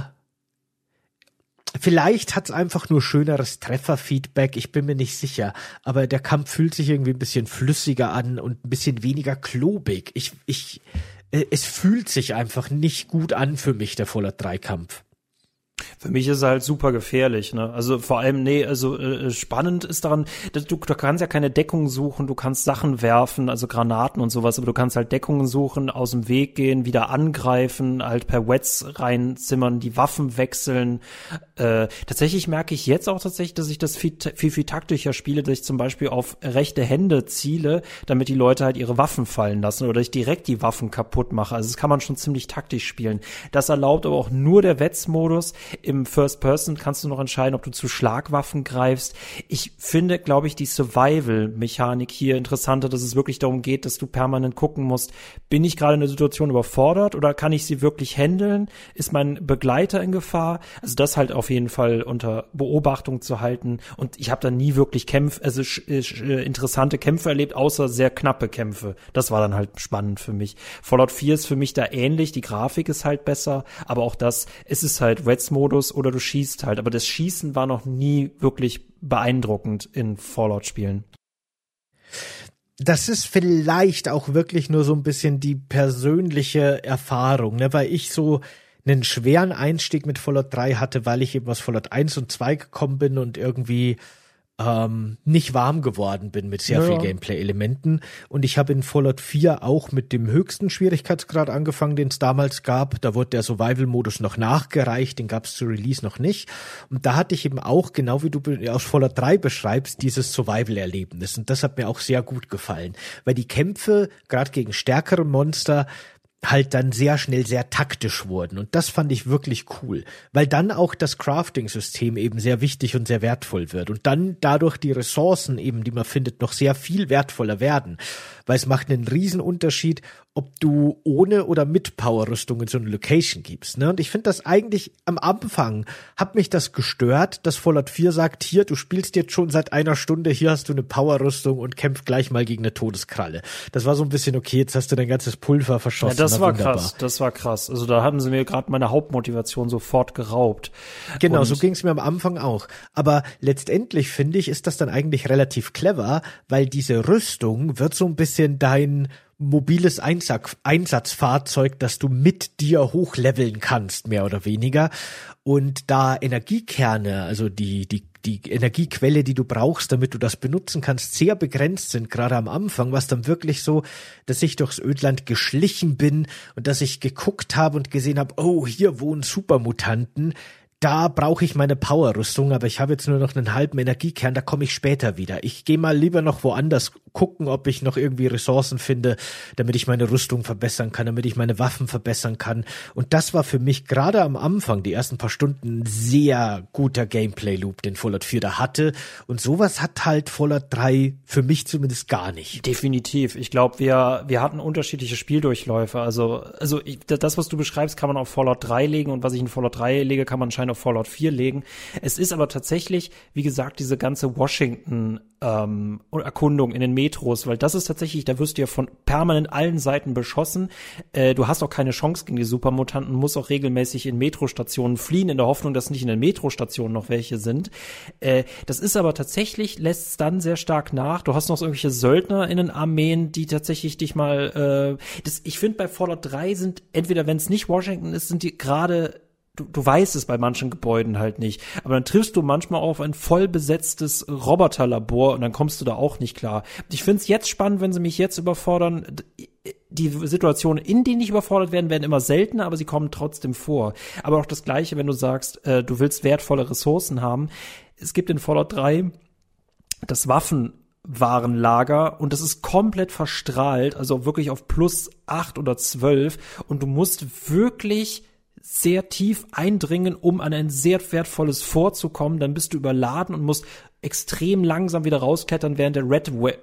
vielleicht hat's einfach nur schöneres Trefferfeedback, ich bin mir nicht sicher, aber der Kampf fühlt sich irgendwie ein bisschen flüssiger an und ein bisschen weniger klobig. Ich, ich, äh, es fühlt sich einfach nicht gut an für mich, der Fallout drei Kampf. Für mich ist er halt super gefährlich, ne? Also vor allem, nee, also äh, spannend ist daran, dass du, du kannst ja keine Deckung suchen, du kannst Sachen werfen, also Granaten und sowas, aber du kannst halt Deckungen suchen, aus dem Weg gehen, wieder angreifen, halt per Wets reinzimmern, die Waffen wechseln. Äh, tatsächlich merke ich jetzt auch tatsächlich, dass ich das viel, viel, viel taktischer spiele, dass ich zum Beispiel auf rechte Hände ziele, damit die Leute halt ihre Waffen fallen lassen oder ich direkt die Waffen kaputt mache. Also das kann man schon ziemlich taktisch spielen. Das erlaubt aber auch nur der Wets-Modus. Im First Person kannst du noch entscheiden, ob du zu Schlagwaffen greifst. Ich finde, glaube ich, die Survival-Mechanik hier interessanter, dass es wirklich darum geht, dass du permanent gucken musst, bin ich gerade in der Situation überfordert oder kann ich sie wirklich handeln? Ist mein Begleiter in Gefahr? Also das halt auf jeden Fall unter Beobachtung zu halten. Und ich habe da nie wirklich Kämpfe, also äh, interessante Kämpfe erlebt, außer sehr knappe Kämpfe. Das war dann halt spannend für mich. Fallout vier ist für mich da ähnlich, die Grafik ist halt besser, aber auch das, es ist halt Wets-Modus oder du schießt halt. Aber das Schießen war noch nie wirklich beeindruckend in Fallout-Spielen. Das ist vielleicht auch wirklich nur so ein bisschen die persönliche Erfahrung, ne? Weil ich so einen schweren Einstieg mit Fallout drei hatte, weil ich eben aus Fallout eins und zwei gekommen bin und irgendwie ähm, nicht warm geworden bin mit sehr ja. viel Gameplay-Elementen. Und ich habe in Fallout vier auch mit dem höchsten Schwierigkeitsgrad angefangen, den es damals gab. Da wurde der Survival-Modus noch nachgereicht, den gab es zu Release noch nicht. Und da hatte ich eben auch, genau wie du aus Fallout drei beschreibst, dieses Survival-Erlebnis. Und das hat mir auch sehr gut gefallen. Weil die Kämpfe, gerade gegen stärkere Monster, halt dann sehr schnell sehr taktisch wurden. Und das fand ich wirklich cool, weil dann auch das Crafting-System eben sehr wichtig und sehr wertvoll wird. Und dann dadurch die Ressourcen eben, die man findet, noch sehr viel wertvoller werden. Weil es macht einen riesen Unterschied, ob du ohne oder mit Power-Rüstung in so eine Location gibst. Ne? Und ich finde das eigentlich am Anfang hat mich das gestört, dass Fallout vier sagt, hier, du spielst jetzt schon seit einer Stunde, hier hast du eine Power-Rüstung und kämpf gleich mal gegen eine Todeskralle. Das war so ein bisschen, okay, jetzt hast du dein ganzes Pulver verschossen. Ja, das war wunderbar. krass, das war krass. Also da haben sie mir gerade meine Hauptmotivation sofort geraubt. Genau, und so ging es mir am Anfang auch. Aber letztendlich, finde ich, ist das dann eigentlich relativ clever, weil diese Rüstung wird so ein bisschen dein mobiles Einsatz, Einsatzfahrzeug, das du mit dir hochleveln kannst, mehr oder weniger. Und da Energiekerne, also die, die, die Energiequelle, die du brauchst, damit du das benutzen kannst, sehr begrenzt sind, gerade am Anfang, war es dann wirklich so, dass ich durchs Ödland geschlichen bin und dass ich geguckt habe und gesehen habe, oh, hier wohnen Supermutanten. Da brauche ich meine Power-Rüstung, aber ich habe jetzt nur noch einen halben Energiekern, da komme ich später wieder. Ich gehe mal lieber noch woanders gucken, ob ich noch irgendwie Ressourcen finde, damit ich meine Rüstung verbessern kann, damit ich meine Waffen verbessern kann. Und das war für mich gerade am Anfang, die ersten paar Stunden, ein sehr guter Gameplay-Loop, den Fallout vier da hatte. Und sowas hat halt Fallout drei für mich zumindest gar nicht. Definitiv. Ich glaube, wir wir hatten unterschiedliche Spieldurchläufe. Also also ich, das, was du beschreibst, kann man auf Fallout drei legen und was ich in Fallout drei lege, kann man anscheinend auf Fallout vier legen. Es ist aber tatsächlich, wie gesagt, diese ganze Washington ähm, Erkundung in den Metros, weil das ist tatsächlich, da wirst du ja von permanent allen Seiten beschossen. Äh, du hast auch keine Chance gegen die Supermutanten, musst auch regelmäßig in Metrostationen fliehen, in der Hoffnung, dass nicht in den Metrostationen noch welche sind. Äh, das ist aber tatsächlich, lässt es dann sehr stark nach. Du hast noch so irgendwelche Söldner in den Armeen, die tatsächlich dich mal, äh, das, ich finde bei Fallout drei sind, entweder wenn es nicht Washington ist, sind die gerade Du, du weißt es bei manchen Gebäuden halt nicht. Aber dann triffst du manchmal auf ein voll besetztes Roboterlabor und dann kommst du da auch nicht klar. Ich find's jetzt spannend, wenn sie mich jetzt überfordern. Die Situationen, in denen ich überfordert werden, werden immer seltener, aber sie kommen trotzdem vor. Aber auch das Gleiche, wenn du sagst, äh, du willst wertvolle Ressourcen haben. Es gibt in Fallout drei das Waffenwarenlager und das ist komplett verstrahlt, also wirklich auf plus acht oder zwölf und du musst wirklich sehr tief eindringen, um an ein sehr wertvolles Fort zu kommen, dann bist du überladen und musst extrem langsam wieder rausklettern, während der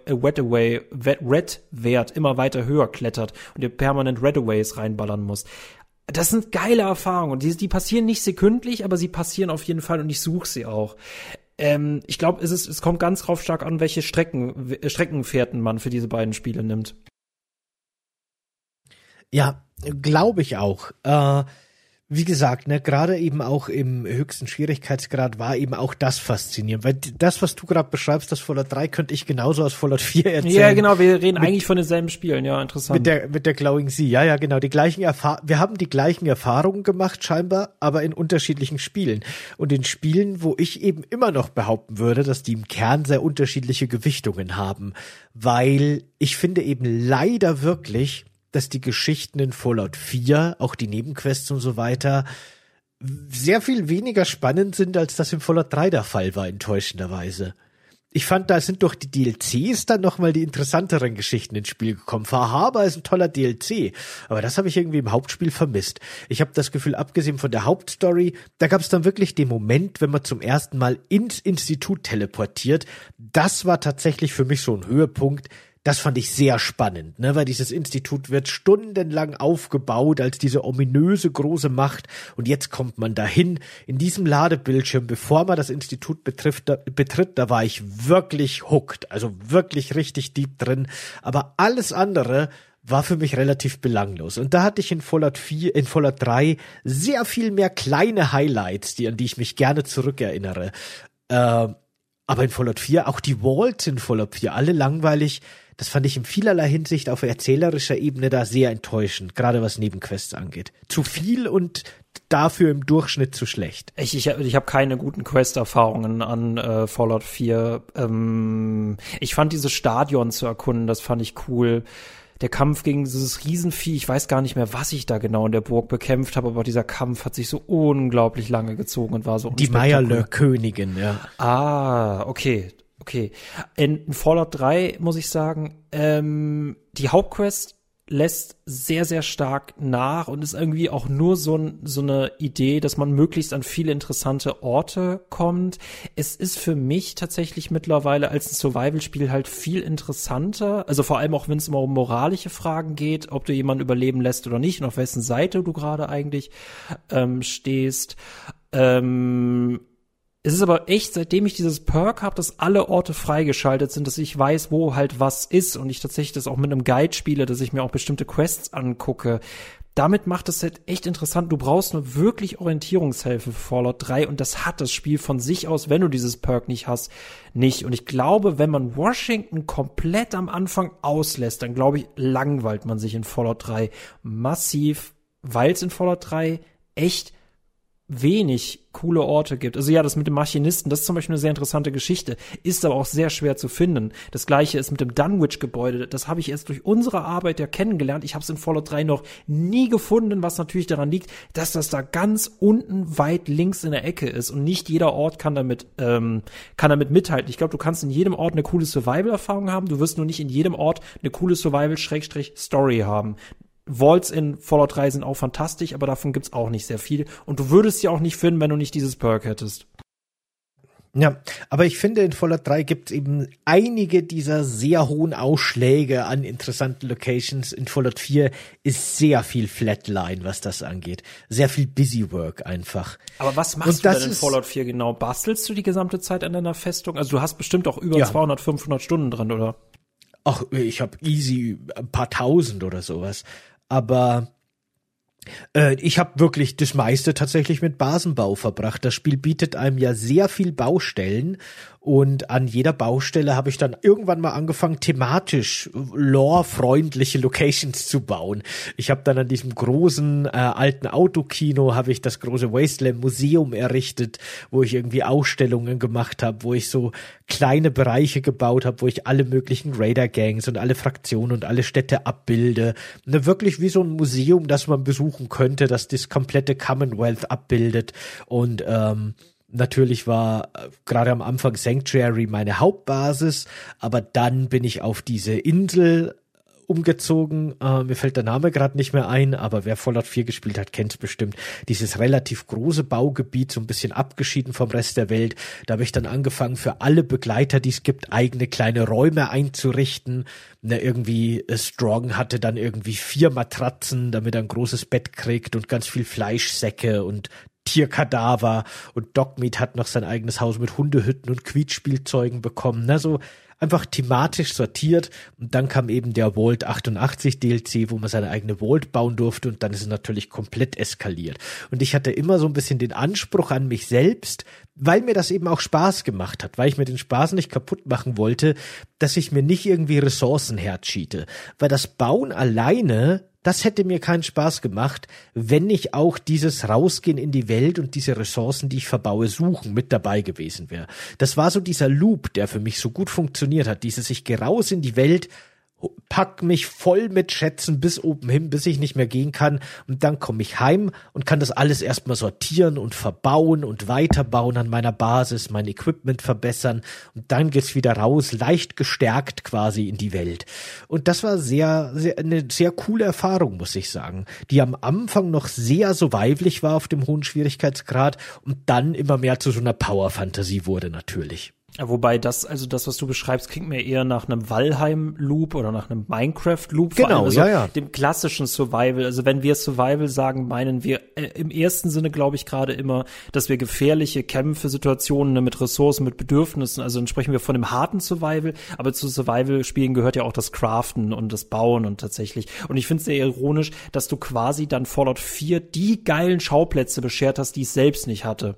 Red-Wert immer weiter höher klettert und dir permanent Red-Aways reinballern musst. Das sind geile Erfahrungen. Die, die passieren nicht sekündlich, aber sie passieren auf jeden Fall und ich suche sie auch. Ähm, ich glaube, es ist, es kommt ganz drauf stark an, welche Strecken, Streckenfährten man für diese beiden Spiele nimmt. Ja, glaube ich auch. Äh, Wie gesagt, ne, gerade eben auch im höchsten Schwierigkeitsgrad war eben auch das faszinierend, weil das, was du gerade beschreibst, das Fallout drei, könnte ich genauso aus Fallout vier erzählen. Ja, genau, wir reden mit, eigentlich von denselben Spielen, ja, interessant. Mit der, mit der Glowing Sea, ja, ja, genau, die gleichen Erfahr- wir haben die gleichen Erfahrungen gemacht, scheinbar, aber in unterschiedlichen Spielen. Und in Spielen, wo ich eben immer noch behaupten würde, dass die im Kern sehr unterschiedliche Gewichtungen haben, weil ich finde eben leider wirklich, dass die Geschichten in Fallout vier, auch die Nebenquests und so weiter, sehr viel weniger spannend sind, als das in Fallout drei der Fall war, enttäuschenderweise. Ich fand, da sind durch die D L Cs dann nochmal die interessanteren Geschichten ins Spiel gekommen. Far Harbor ist ein toller D L C, aber das habe ich irgendwie im Hauptspiel vermisst. Ich habe das Gefühl, abgesehen von der Hauptstory, da gab es dann wirklich den Moment, wenn man zum ersten Mal ins Institut teleportiert. Das war tatsächlich für mich so ein Höhepunkt. Das fand ich sehr spannend, ne, weil dieses Institut wird stundenlang aufgebaut als diese ominöse große Macht und jetzt kommt man dahin in diesem Ladebildschirm, bevor man das Institut betrifft, da, betritt, da war ich wirklich hooked, also wirklich richtig deep drin, aber alles andere war für mich relativ belanglos und da hatte ich in Fallout vier, in Fallout drei sehr viel mehr kleine Highlights, die an die ich mich gerne zurückerinnere. Äh, aber in Fallout vier, auch die Vaults in Fallout vier, alle langweilig. Das fand ich in vielerlei Hinsicht auf erzählerischer Ebene da sehr enttäuschend, gerade was Nebenquests angeht. Zu viel und dafür im Durchschnitt zu schlecht. Ich, ich, ich habe keine guten Quest-Erfahrungen an äh, Fallout vier. Ähm, ich fand dieses Stadion zu erkunden, das fand ich cool. Der Kampf gegen dieses Riesenvieh, ich weiß gar nicht mehr, was ich da genau in der Burg bekämpft habe, aber dieser Kampf hat sich so unglaublich lange gezogen und war so Die Mirelurk-Königin, ja. Ah, okay. Okay, in Fallout drei muss ich sagen, ähm, die Hauptquest lässt sehr, sehr stark nach und ist irgendwie auch nur so, ein, so eine Idee, dass man möglichst an viele interessante Orte kommt. Es ist für mich tatsächlich mittlerweile als ein Survival-Spiel halt viel interessanter, also vor allem auch, wenn es immer um moralische Fragen geht, ob du jemanden überleben lässt oder nicht und auf wessen Seite du gerade eigentlich ähm, stehst. Ähm, Es ist aber echt, seitdem ich dieses Perk habe, dass alle Orte freigeschaltet sind, dass ich weiß, wo halt was ist und ich tatsächlich das auch mit einem Guide spiele, dass ich mir auch bestimmte Quests angucke. Damit macht es halt echt interessant. Du brauchst nur wirklich Orientierungshilfe für Fallout drei und das hat das Spiel von sich aus, wenn du dieses Perk nicht hast, nicht. Und ich glaube, wenn man Washington komplett am Anfang auslässt, dann glaube ich, langweilt man sich in Fallout drei massiv, weil es in Fallout drei echt wenig coole Orte gibt. Also ja, das mit dem Maschinisten, das ist zum Beispiel eine sehr interessante Geschichte, ist aber auch sehr schwer zu finden. Das Gleiche ist mit dem Dunwich-Gebäude, das habe ich erst durch unsere Arbeit ja kennengelernt. Ich habe es in Fallout drei noch nie gefunden, was natürlich daran liegt, dass das da ganz unten weit links in der Ecke ist und nicht jeder Ort kann damit ähm, kann damit mithalten. Ich glaube, du kannst in jedem Ort eine coole Survival-Erfahrung haben, du wirst nur nicht in jedem Ort eine coole Survival-Story haben. Vaults in Fallout drei sind auch fantastisch, aber davon gibt's auch nicht sehr viel. Und du würdest sie auch nicht finden, wenn du nicht dieses Perk hättest. Ja, aber ich finde, in Fallout drei gibt es eben einige dieser sehr hohen Ausschläge an interessanten Locations. In Fallout vier ist sehr viel Flatline, was das angeht. Sehr viel Busywork einfach. Aber was machst du denn in Fallout vier genau? Bastelst du die gesamte Zeit an deiner Festung? Also du hast bestimmt auch über ja. zweihundert, fünfhundert Stunden dran, oder? Ach, ich habe easy ein paar tausend oder sowas. Aber Äh, ich habe wirklich das meiste tatsächlich mit Basenbau verbracht. Das Spiel bietet einem ja sehr viel Baustellen und an jeder Baustelle habe ich dann irgendwann mal angefangen, thematisch lore-freundliche Locations zu bauen. Ich habe dann an diesem großen äh, alten Autokino habe ich das große Wasteland Museum errichtet, wo ich irgendwie Ausstellungen gemacht habe, wo ich so kleine Bereiche gebaut habe, wo ich alle möglichen Raider-Gangs und alle Fraktionen und alle Städte abbilde. Ne, wirklich wie so ein Museum, das man besuchen könnte, das das komplette Commonwealth abbildet. Und ähm, natürlich war äh, gerade am Anfang Sanctuary meine Hauptbasis, aber dann bin ich auf diese Insel umgezogen. Äh, mir fällt der Name gerade nicht mehr ein, aber wer Fallout vier gespielt hat, kennt es bestimmt. Dieses relativ große Baugebiet, so ein bisschen abgeschieden vom Rest der Welt. Da habe ich dann angefangen, für alle Begleiter, die es gibt, eigene kleine Räume einzurichten. Ne, irgendwie äh, Strong hatte dann irgendwie vier Matratzen, damit er ein großes Bett kriegt und ganz viel Fleischsäcke und Tierkadaver, und Dogmeat hat noch sein eigenes Haus mit Hundehütten und Quietschspielzeugen bekommen. Ne, so einfach thematisch sortiert. Und dann kam eben der Vault achtundachtzig D L C, wo man seine eigene Vault bauen durfte, und dann ist es natürlich komplett eskaliert. Und ich hatte immer so ein bisschen den Anspruch an mich selbst, weil mir das eben auch Spaß gemacht hat, weil ich mir den Spaß nicht kaputt machen wollte, dass ich mir nicht irgendwie Ressourcen hercheate. Weil das Bauen alleine, das hätte mir keinen Spaß gemacht, wenn nicht auch dieses Rausgehen in die Welt und diese Ressourcen, die ich verbaue, suchen, mit dabei gewesen wäre. Das war so dieser Loop, der für mich so gut funktioniert hat. Dieses, ich gehe raus in die Welt, pack mich voll mit Schätzen bis oben hin, bis ich nicht mehr gehen kann, und dann komme ich heim und kann das alles erstmal sortieren und verbauen und weiterbauen an meiner Basis, mein Equipment verbessern, und dann geht's wieder raus, leicht gestärkt quasi in die Welt. Und das war sehr, sehr eine sehr coole Erfahrung, muss ich sagen, die am Anfang noch sehr survivalig war auf dem hohen Schwierigkeitsgrad und dann immer mehr zu so einer Power-Fantasie wurde natürlich. Wobei das, also das, was du beschreibst, klingt mir eher nach einem Valheim-Loop oder nach einem Minecraft-Loop. Genau, also ja, ja. Dem klassischen Survival. Also wenn wir Survival sagen, meinen wir äh, im ersten Sinne, glaube ich, gerade immer, dass wir gefährliche Kämpfe, Situationen ne, mit Ressourcen, mit Bedürfnissen, also dann sprechen wir von dem harten Survival, aber zu Survival-Spielen gehört ja auch das Craften und das Bauen und tatsächlich. Und ich finde es sehr ironisch, dass du quasi dann Fallout vier die geilen Schauplätze beschert hast, die es selbst nicht hatte.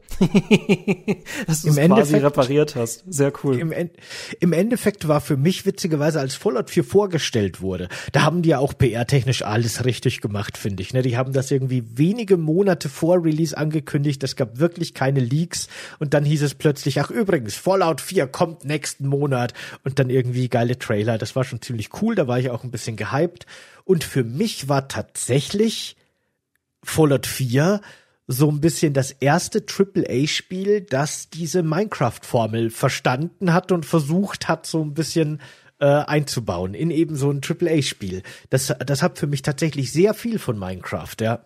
Dass du es quasi repariert hast. Sehr cool. Im, en- Im Endeffekt war für mich witzigerweise, als Fallout vier vorgestellt wurde, da haben die ja auch P R-technisch alles richtig gemacht, finde ich. Ne? Die haben das irgendwie wenige Monate vor Release angekündigt, es gab wirklich keine Leaks, und dann hieß es plötzlich, ach übrigens, Fallout vier kommt nächsten Monat, und dann irgendwie geile Trailer. Das war schon ziemlich cool, da war ich auch ein bisschen gehypt. Und für mich war tatsächlich Fallout vier so ein bisschen das erste Triple A Spiel, das diese Minecraft-Formel verstanden hat und versucht hat, so ein bisschen äh, einzubauen in eben so ein Triple A Spiel. Das, das hat für mich tatsächlich sehr viel von Minecraft, ja.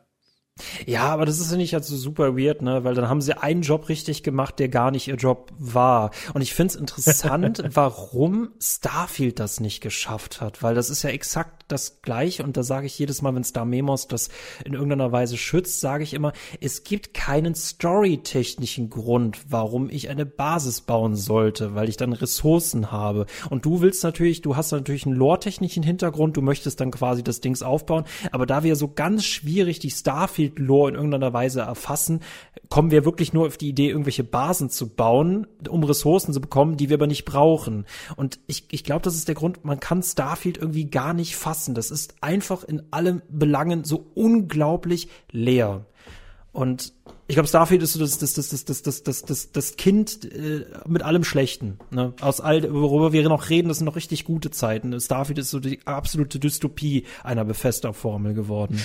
Ja, aber das ist ja nicht halt so super weird, ne, weil dann haben sie einen Job richtig gemacht, der gar nicht ihr Job war. Und ich find's interessant, warum Starfield das nicht geschafft hat, weil das ist ja exakt das Gleiche, und da sage ich jedes Mal, wenn Star Memos das in irgendeiner Weise schützt, sage ich immer, es gibt keinen storytechnischen Grund, warum ich eine Basis bauen sollte, weil ich dann Ressourcen habe. Und du willst natürlich, du hast natürlich einen lore-technischen Hintergrund, du möchtest dann quasi das Dings aufbauen, aber da wir so ganz schwierig die Starfield-Lore in irgendeiner Weise erfassen, kommen wir wirklich nur auf die Idee, irgendwelche Basen zu bauen, um Ressourcen zu bekommen, die wir aber nicht brauchen. Und ich, ich glaube, das ist der Grund, man kann Starfield irgendwie gar nicht fassen. Das ist einfach in allen Belangen so unglaublich leer. Und ich glaube, Starfield ist so das, das, das, das, das, das, das, das, das Kind äh, mit allem Schlechten. Ne? Aus all, worüber wir noch reden, das sind noch richtig gute Zeiten. Starfield ist so die absolute Dystopie einer Bethesda-Formel geworden.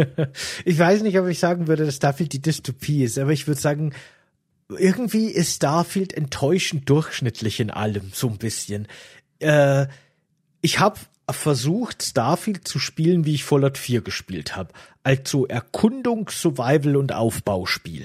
Ich weiß nicht, ob ich sagen würde, dass Starfield die Dystopie ist, aber ich würde sagen, irgendwie ist Starfield enttäuschend durchschnittlich in allem, so ein bisschen. Äh, ich habe versucht, Starfield zu spielen, wie ich Fallout vier gespielt habe. Also Erkundungs-, Survival- und Aufbauspiel.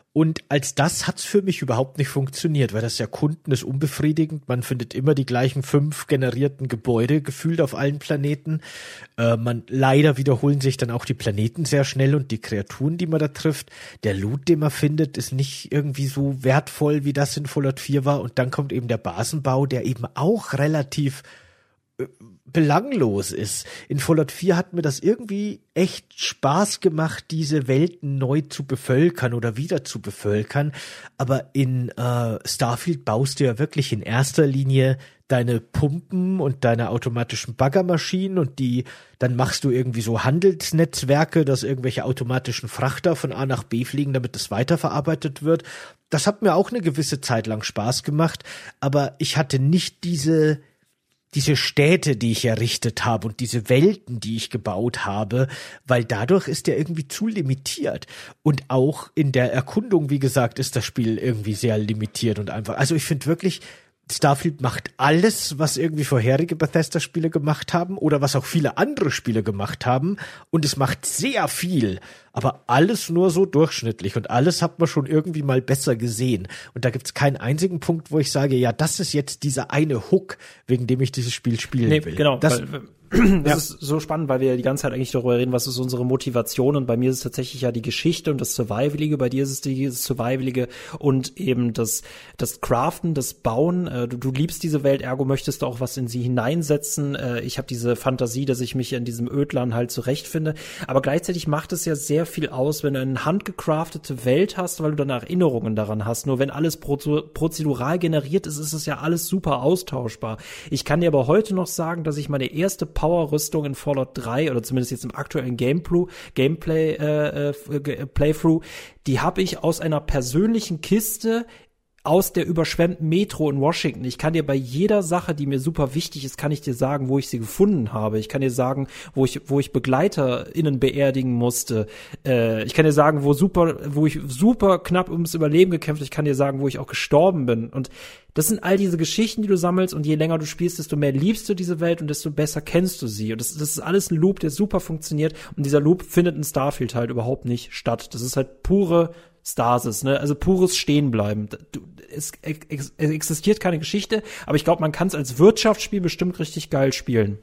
Und als das hat's für mich überhaupt nicht funktioniert, weil das Erkunden ist unbefriedigend. Man findet immer die gleichen fünf generierten Gebäude gefühlt auf allen Planeten. Äh, man leider wiederholen sich dann auch die Planeten sehr schnell und die Kreaturen, die man da trifft. Der Loot, den man findet, ist nicht irgendwie so wertvoll, wie das in Fallout vier war. Und dann kommt eben der Basenbau, der eben auch relativ äh, belanglos ist. In Fallout vier hat mir das irgendwie echt Spaß gemacht, diese Welten neu zu bevölkern oder wieder zu bevölkern. Aber in äh, Starfield baust du ja wirklich in erster Linie deine Pumpen und deine automatischen Baggermaschinen und die, dann machst du irgendwie so Handelsnetzwerke, dass irgendwelche automatischen Frachter von A nach B fliegen, damit es weiterverarbeitet wird. Das hat mir auch eine gewisse Zeit lang Spaß gemacht, aber ich hatte nicht diese diese Städte, die ich errichtet habe und diese Welten, die ich gebaut habe, weil dadurch ist der irgendwie zu limitiert. Und auch in der Erkundung, wie gesagt, ist das Spiel irgendwie sehr limitiert und einfach. Also ich finde wirklich, Starfield macht alles, was irgendwie vorherige Bethesda-Spiele gemacht haben oder was auch viele andere Spiele gemacht haben. Und es macht sehr viel, aber alles nur so durchschnittlich. Und alles hat man schon irgendwie mal besser gesehen. Und da gibt's keinen einzigen Punkt, wo ich sage, ja, das ist jetzt dieser eine Hook, wegen dem ich dieses Spiel spielen nee, will. Genau, das, weil, das ja. ist so spannend, weil wir ja die ganze Zeit eigentlich darüber reden, was ist unsere Motivation, und bei mir ist es tatsächlich ja die Geschichte und das Survivalige, bei dir ist es die das Survivalige und eben das das Craften, das Bauen. Äh, du, du liebst diese Welt, ergo möchtest du auch was in sie hineinsetzen. Äh, ich habe diese Fantasie, dass ich mich in diesem Ödland halt zurechtfinde, aber gleichzeitig macht es ja sehr viel aus, wenn du eine handgecraftete Welt hast, weil du dann Erinnerungen daran hast. Nur wenn alles prozedural generiert ist, ist es ja alles super austauschbar. Ich kann dir aber heute noch sagen, dass ich meine erste Power-Rüstung in Fallout drei oder zumindest jetzt im aktuellen Gameplay, Gameplay äh, äh, Playthrough, die habe ich aus einer persönlichen Kiste aus der überschwemmten Metro in Washington. Ich kann dir bei jeder Sache, die mir super wichtig ist, kann ich dir sagen, wo ich sie gefunden habe. Ich kann dir sagen, wo ich wo ich BegleiterInnen beerdigen musste. Äh, ich kann dir sagen, wo super wo ich super knapp ums Überleben gekämpft. Ich kann dir sagen, wo ich auch gestorben bin. Und das sind all diese Geschichten, die du sammelst, und je länger du spielst, desto mehr liebst du diese Welt und desto besser kennst du sie. Und das, das ist alles ein Loop, der super funktioniert. Und dieser Loop findet in Starfield halt überhaupt nicht statt. Das ist halt pure Stasis, ne? Also pures Stehenbleiben. Du, es, es, es existiert keine Geschichte, aber ich glaube, man kann es als Wirtschaftsspiel bestimmt richtig geil spielen.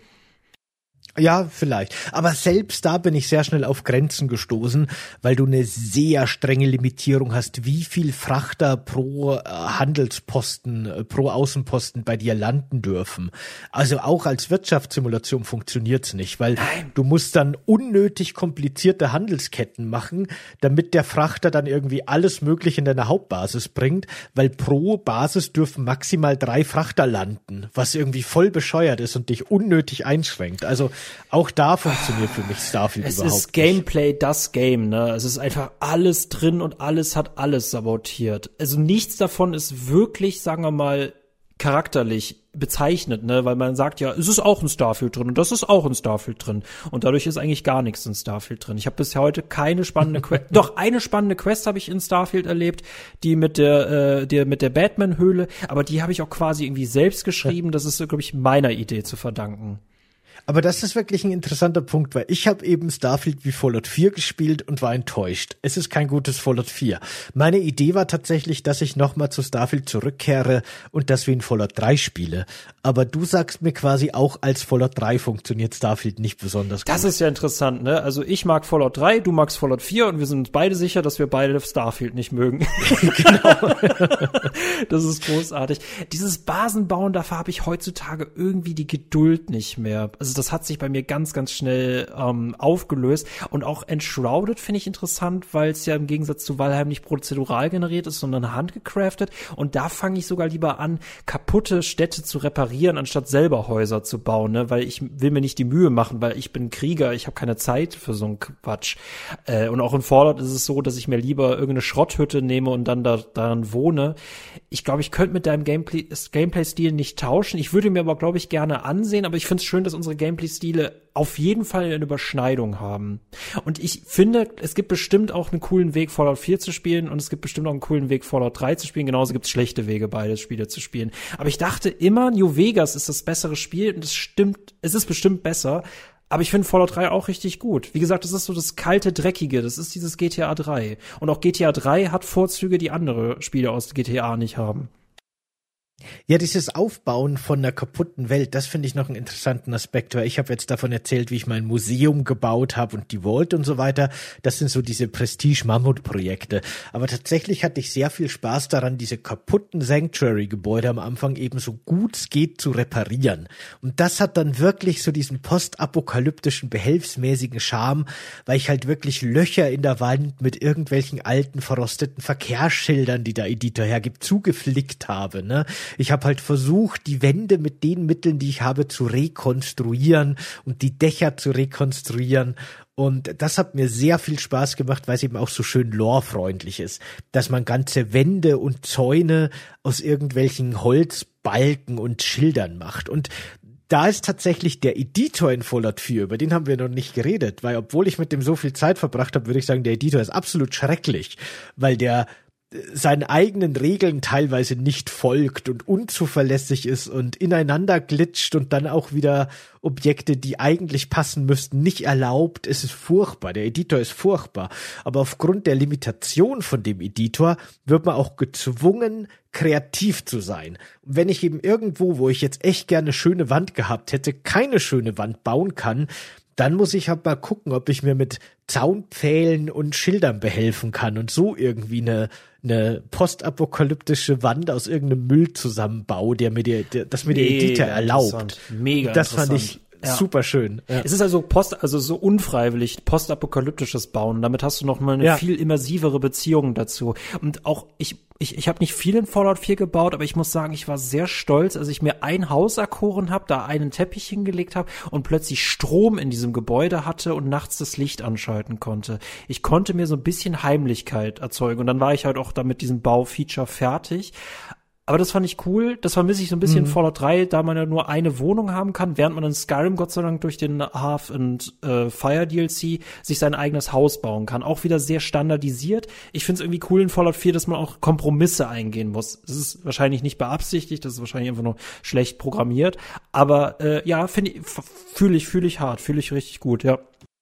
Ja, vielleicht. Aber selbst da bin ich sehr schnell auf Grenzen gestoßen, weil du eine sehr strenge Limitierung hast, wie viel Frachter pro äh, Handelsposten, äh, pro Außenposten bei dir landen dürfen. Also auch als Wirtschaftssimulation funktioniert's nicht, weil Nein. du musst dann unnötig komplizierte Handelsketten machen, damit der Frachter dann irgendwie alles Mögliche in deine Hauptbasis bringt, weil pro Basis dürfen maximal drei Frachter landen, was irgendwie voll bescheuert ist und dich unnötig einschränkt. Also auch da funktioniert für mich Starfield es überhaupt nicht. Es ist Gameplay, das Game, ne? Es ist einfach alles drin und alles hat alles sabotiert. Also nichts davon ist wirklich, sagen wir mal, charakterlich bezeichnet, ne? Weil man sagt ja, es ist auch ein Starfield drin und das ist auch ein Starfield drin. Und dadurch ist eigentlich gar nichts in Starfield drin. Ich habe bisher heute keine spannende Quest. Doch, eine spannende Quest habe ich in Starfield erlebt, die mit der, äh, der mit der Batman-Höhle, aber die habe ich auch quasi irgendwie selbst geschrieben. Das ist, glaube ich, meiner Idee zu verdanken. Aber das ist wirklich ein interessanter Punkt, weil ich habe eben Starfield wie Fallout vier gespielt und war enttäuscht. Es ist kein gutes Fallout vier. Meine Idee war tatsächlich, dass ich nochmal zu Starfield zurückkehre und das wie in Fallout drei spiele. Aber du sagst mir quasi, auch als Fallout drei funktioniert Starfield nicht besonders gut. Das ist ja interessant, ne? Also ich mag Fallout drei, du magst Fallout vier und wir sind uns beide sicher, dass wir beide Starfield nicht mögen. Genau. Das ist großartig. Dieses Basenbauen, dafür habe ich heutzutage irgendwie die Geduld nicht mehr. Also das hat sich bei mir ganz, ganz schnell ähm, aufgelöst. Und auch Enshrouded finde ich interessant, weil es ja im Gegensatz zu Valheim nicht prozedural generiert ist, sondern handgecraftet. Und da fange ich sogar lieber an, kaputte Städte zu reparieren, anstatt selber Häuser zu bauen, ne? Weil ich will mir nicht die Mühe machen, weil ich bin Krieger, ich habe keine Zeit für so einen Quatsch. Äh, und auch in Fallout ist es so, dass ich mir lieber irgendeine Schrotthütte nehme und dann da daran wohne. Ich glaube, ich könnte mit deinem Gameplay, Gameplay-Stil nicht tauschen. Ich würde mir aber, glaube ich, gerne ansehen, aber ich finde es schön, dass unsere Gameplay-Stile auf jeden Fall eine Überschneidung haben. Und ich finde, es gibt bestimmt auch einen coolen Weg, Fallout vier zu spielen, und es gibt bestimmt auch einen coolen Weg, Fallout drei zu spielen. Genauso gibt es schlechte Wege, beide Spiele zu spielen. Aber ich dachte immer, New Vegas ist das bessere Spiel, und es stimmt, es ist bestimmt besser. Aber ich finde Fallout drei auch richtig gut. Wie gesagt, das ist so das kalte, dreckige, das ist dieses G T A drei. Und auch G T A drei hat Vorzüge, die andere Spiele aus G T A nicht haben. Ja, dieses Aufbauen von einer kaputten Welt, das finde ich noch einen interessanten Aspekt, weil ich habe jetzt davon erzählt, wie ich mein Museum gebaut habe und die Vault und so weiter. Das sind so diese Prestige-Mammut-Projekte. Aber tatsächlich hatte ich sehr viel Spaß daran, diese kaputten Sanctuary-Gebäude am Anfang eben so gut es geht zu reparieren. Und das hat dann wirklich so diesen postapokalyptischen, behelfsmäßigen Charme, weil ich halt wirklich Löcher in der Wand mit irgendwelchen alten, verrosteten Verkehrsschildern, die der Editor hergibt, zugeflickt habe, ne? Ich habe halt versucht, die Wände mit den Mitteln, die ich habe, zu rekonstruieren und die Dächer zu rekonstruieren. Und das hat mir sehr viel Spaß gemacht, weil es eben auch so schön lorefreundlich ist, dass man ganze Wände und Zäune aus irgendwelchen Holzbalken und Schildern macht. Und da ist tatsächlich der Editor in Fallout vier, über den haben wir noch nicht geredet, weil obwohl ich mit dem so viel Zeit verbracht habe, würde ich sagen, der Editor ist absolut schrecklich, weil der seinen eigenen Regeln teilweise nicht folgt und unzuverlässig ist und ineinander glitscht und dann auch wieder Objekte, die eigentlich passen müssten, nicht erlaubt. Es ist furchtbar. Der Editor ist furchtbar. Aber aufgrund der Limitation von dem Editor wird man auch gezwungen, kreativ zu sein. Und wenn ich eben irgendwo, wo ich jetzt echt gerne eine schöne Wand gehabt hätte, keine schöne Wand bauen kann, dann muss ich halt mal gucken, ob ich mir mit Zaunpfählen und Schildern behelfen kann und so irgendwie eine, eine postapokalyptische Wand aus irgendeinem Müll zusammenbaue, der mir der, der das mir der Editor erlaubt. Mega das interessant. fand ich ja. super schön. Ja. Es ist also post, also so unfreiwillig postapokalyptisches Bauen. Damit hast du noch mal eine ja. viel immersivere Beziehung dazu. Und auch ich Ich, ich habe nicht viel in Fallout vier gebaut, aber ich muss sagen, ich war sehr stolz, als ich mir ein Haus erkoren habe, da einen Teppich hingelegt habe und plötzlich Strom in diesem Gebäude hatte und nachts das Licht anschalten konnte. Ich konnte mir so ein bisschen Heimlichkeit erzeugen und dann war ich halt auch da mit diesem Baufeature fertig. Aber das fand ich cool, das vermisse ich so ein bisschen in mhm. Fallout drei, da man ja nur eine Wohnung haben kann, während man in Skyrim Gott sei Dank durch den Hearth and äh, Fire D L C sich sein eigenes Haus bauen kann. Auch wieder sehr standardisiert. Ich finde es irgendwie cool in Fallout vier, dass man auch Kompromisse eingehen muss. Das ist wahrscheinlich nicht beabsichtigt, das ist wahrscheinlich einfach nur schlecht programmiert. Aber äh, ja, finde ich, fühle ich, fühle ich hart, fühle ich richtig gut, ja.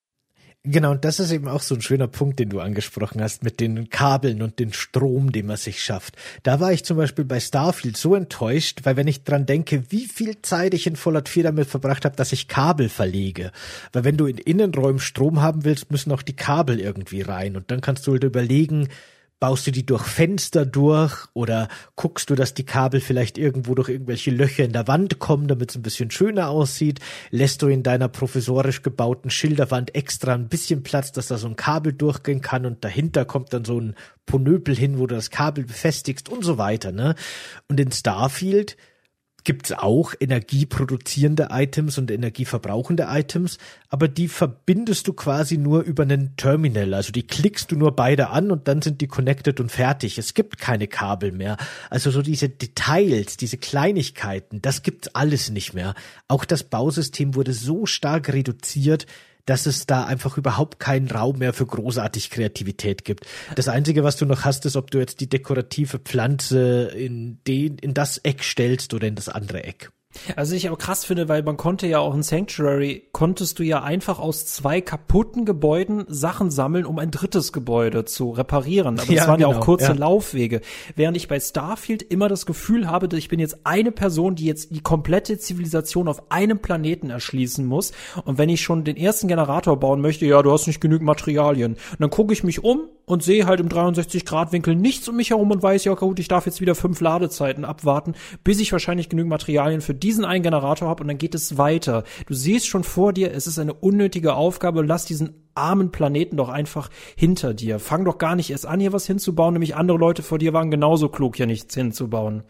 Genau, und das ist eben auch so ein schöner Punkt, den du angesprochen hast, mit den Kabeln und den Strom, den man sich schafft. Da war ich zum Beispiel bei Starfield so enttäuscht, weil wenn ich dran denke, wie viel Zeit ich in Fallout vier damit verbracht habe, dass ich Kabel verlege. Weil wenn du in Innenräumen Strom haben willst, müssen auch die Kabel irgendwie rein. Und dann kannst du halt überlegen, baust du die durch Fenster durch oder guckst du, dass die Kabel vielleicht irgendwo durch irgendwelche Löcher in der Wand kommen, damit es ein bisschen schöner aussieht? Lässt du in deiner provisorisch gebauten Schilderwand extra ein bisschen Platz, dass da so ein Kabel durchgehen kann und dahinter kommt dann so ein Ponöpel hin, wo du das Kabel befestigst und so weiter, ne? Und in Starfield gibt's auch energieproduzierende Items und energieverbrauchende Items, aber die verbindest du quasi nur über einen Terminal, also die klickst du nur beide an und dann sind die connected und fertig. Es gibt keine Kabel mehr. Also so diese Details, diese Kleinigkeiten, das gibt's alles nicht mehr. Auch das Bausystem wurde so stark reduziert, dass es da einfach überhaupt keinen Raum mehr für großartig Kreativität gibt. Das Einzige, was du noch hast, ist, ob du jetzt die dekorative Pflanze in den, in das Eck stellst oder in das andere Eck. Also ich aber krass finde, weil man konnte ja auch in Sanctuary, konntest du ja einfach aus zwei kaputten Gebäuden Sachen sammeln, um ein drittes Gebäude zu reparieren. Aber das ja, waren genau, ja auch kurze ja. Laufwege. Während ich bei Starfield immer das Gefühl habe, dass ich bin jetzt eine Person, die jetzt die komplette Zivilisation auf einem Planeten erschließen muss. Und wenn ich schon den ersten Generator bauen möchte, ja, du hast nicht genügend Materialien. Und dann gucke ich mich um und sehe halt im dreiundsechzig Grad Winkel nichts um mich herum und weiß, ja gut, ich darf jetzt wieder fünf Ladezeiten abwarten, bis ich wahrscheinlich genügend Materialien für diesen einen Generator habe und dann geht es weiter. Du siehst schon vor dir, es ist eine unnötige Aufgabe, lass diesen armen Planeten doch einfach hinter dir. Fang doch gar nicht erst an, hier was hinzubauen, nämlich andere Leute vor dir waren genauso klug, hier nichts hinzubauen.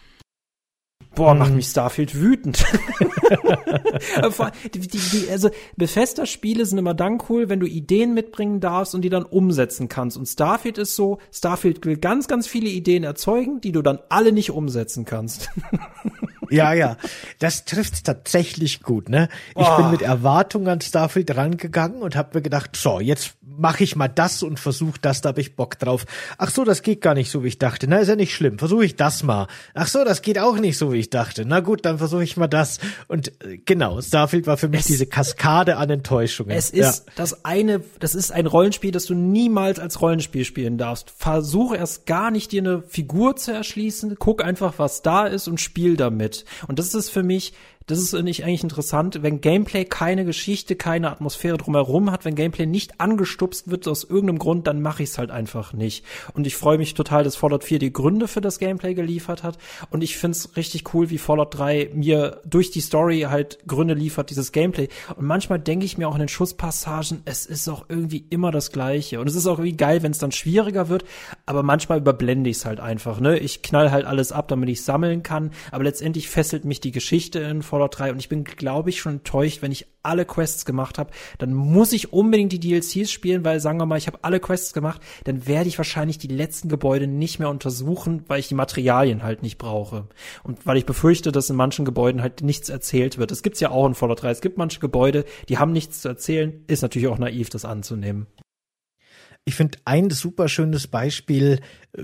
Boah, macht mich Starfield wütend. die, die, die, also Bethesda-Spiele sind immer dann cool, wenn du Ideen mitbringen darfst und die dann umsetzen kannst. Und Starfield ist so, Starfield will ganz, ganz viele Ideen erzeugen, die du dann alle nicht umsetzen kannst. Ja, ja. Das trifft's tatsächlich gut, ne? Ich Oh. bin mit Erwartung an Starfield rangegangen und habe mir gedacht, so, jetzt mache ich mal das und versuche das, da habe ich Bock drauf. Ach so, das geht gar nicht so, wie ich dachte. Na, ist ja nicht schlimm. Versuche ich das mal. Ach so, das geht auch nicht so, wie ich dachte. Na gut, dann versuche ich mal das. Und äh, genau, Starfield war für mich Es- diese Kaskade an Enttäuschungen. Es ist das eine, das ist ein Rollenspiel, das du niemals als Rollenspiel spielen darfst. Versuche erst gar nicht, dir eine Figur zu erschließen. Guck einfach, was da ist und spiel damit. Und das ist für mich, das ist nicht eigentlich interessant, wenn Gameplay keine Geschichte, keine Atmosphäre drumherum hat, wenn Gameplay nicht angestupst wird aus irgendeinem Grund, dann mache ich es halt einfach nicht. Und ich freue mich total, dass Fallout vier die Gründe für das Gameplay geliefert hat. Und ich find's richtig cool, wie Fallout drei mir durch die Story halt Gründe liefert, dieses Gameplay. Und manchmal denke ich mir auch in den Schusspassagen, es ist auch irgendwie immer das Gleiche. Und es ist auch irgendwie geil, wenn es dann schwieriger wird, aber manchmal überblende ich es halt einfach, ne? Ich knall halt alles ab, damit ich sammeln kann, aber letztendlich fesselt mich die Geschichte in Fallout drei und ich bin, glaube ich, schon enttäuscht, wenn ich alle Quests gemacht habe, dann muss ich unbedingt die D L Cs spielen, weil, sagen wir mal, ich habe alle Quests gemacht, dann werde ich wahrscheinlich die letzten Gebäude nicht mehr untersuchen, weil ich die Materialien halt nicht brauche. Und weil ich befürchte, dass in manchen Gebäuden halt nichts erzählt wird. Das gibt's ja auch in Fallout drei. Es gibt manche Gebäude, die haben nichts zu erzählen. Ist natürlich auch naiv, das anzunehmen. Ich finde ein super schönes Beispiel,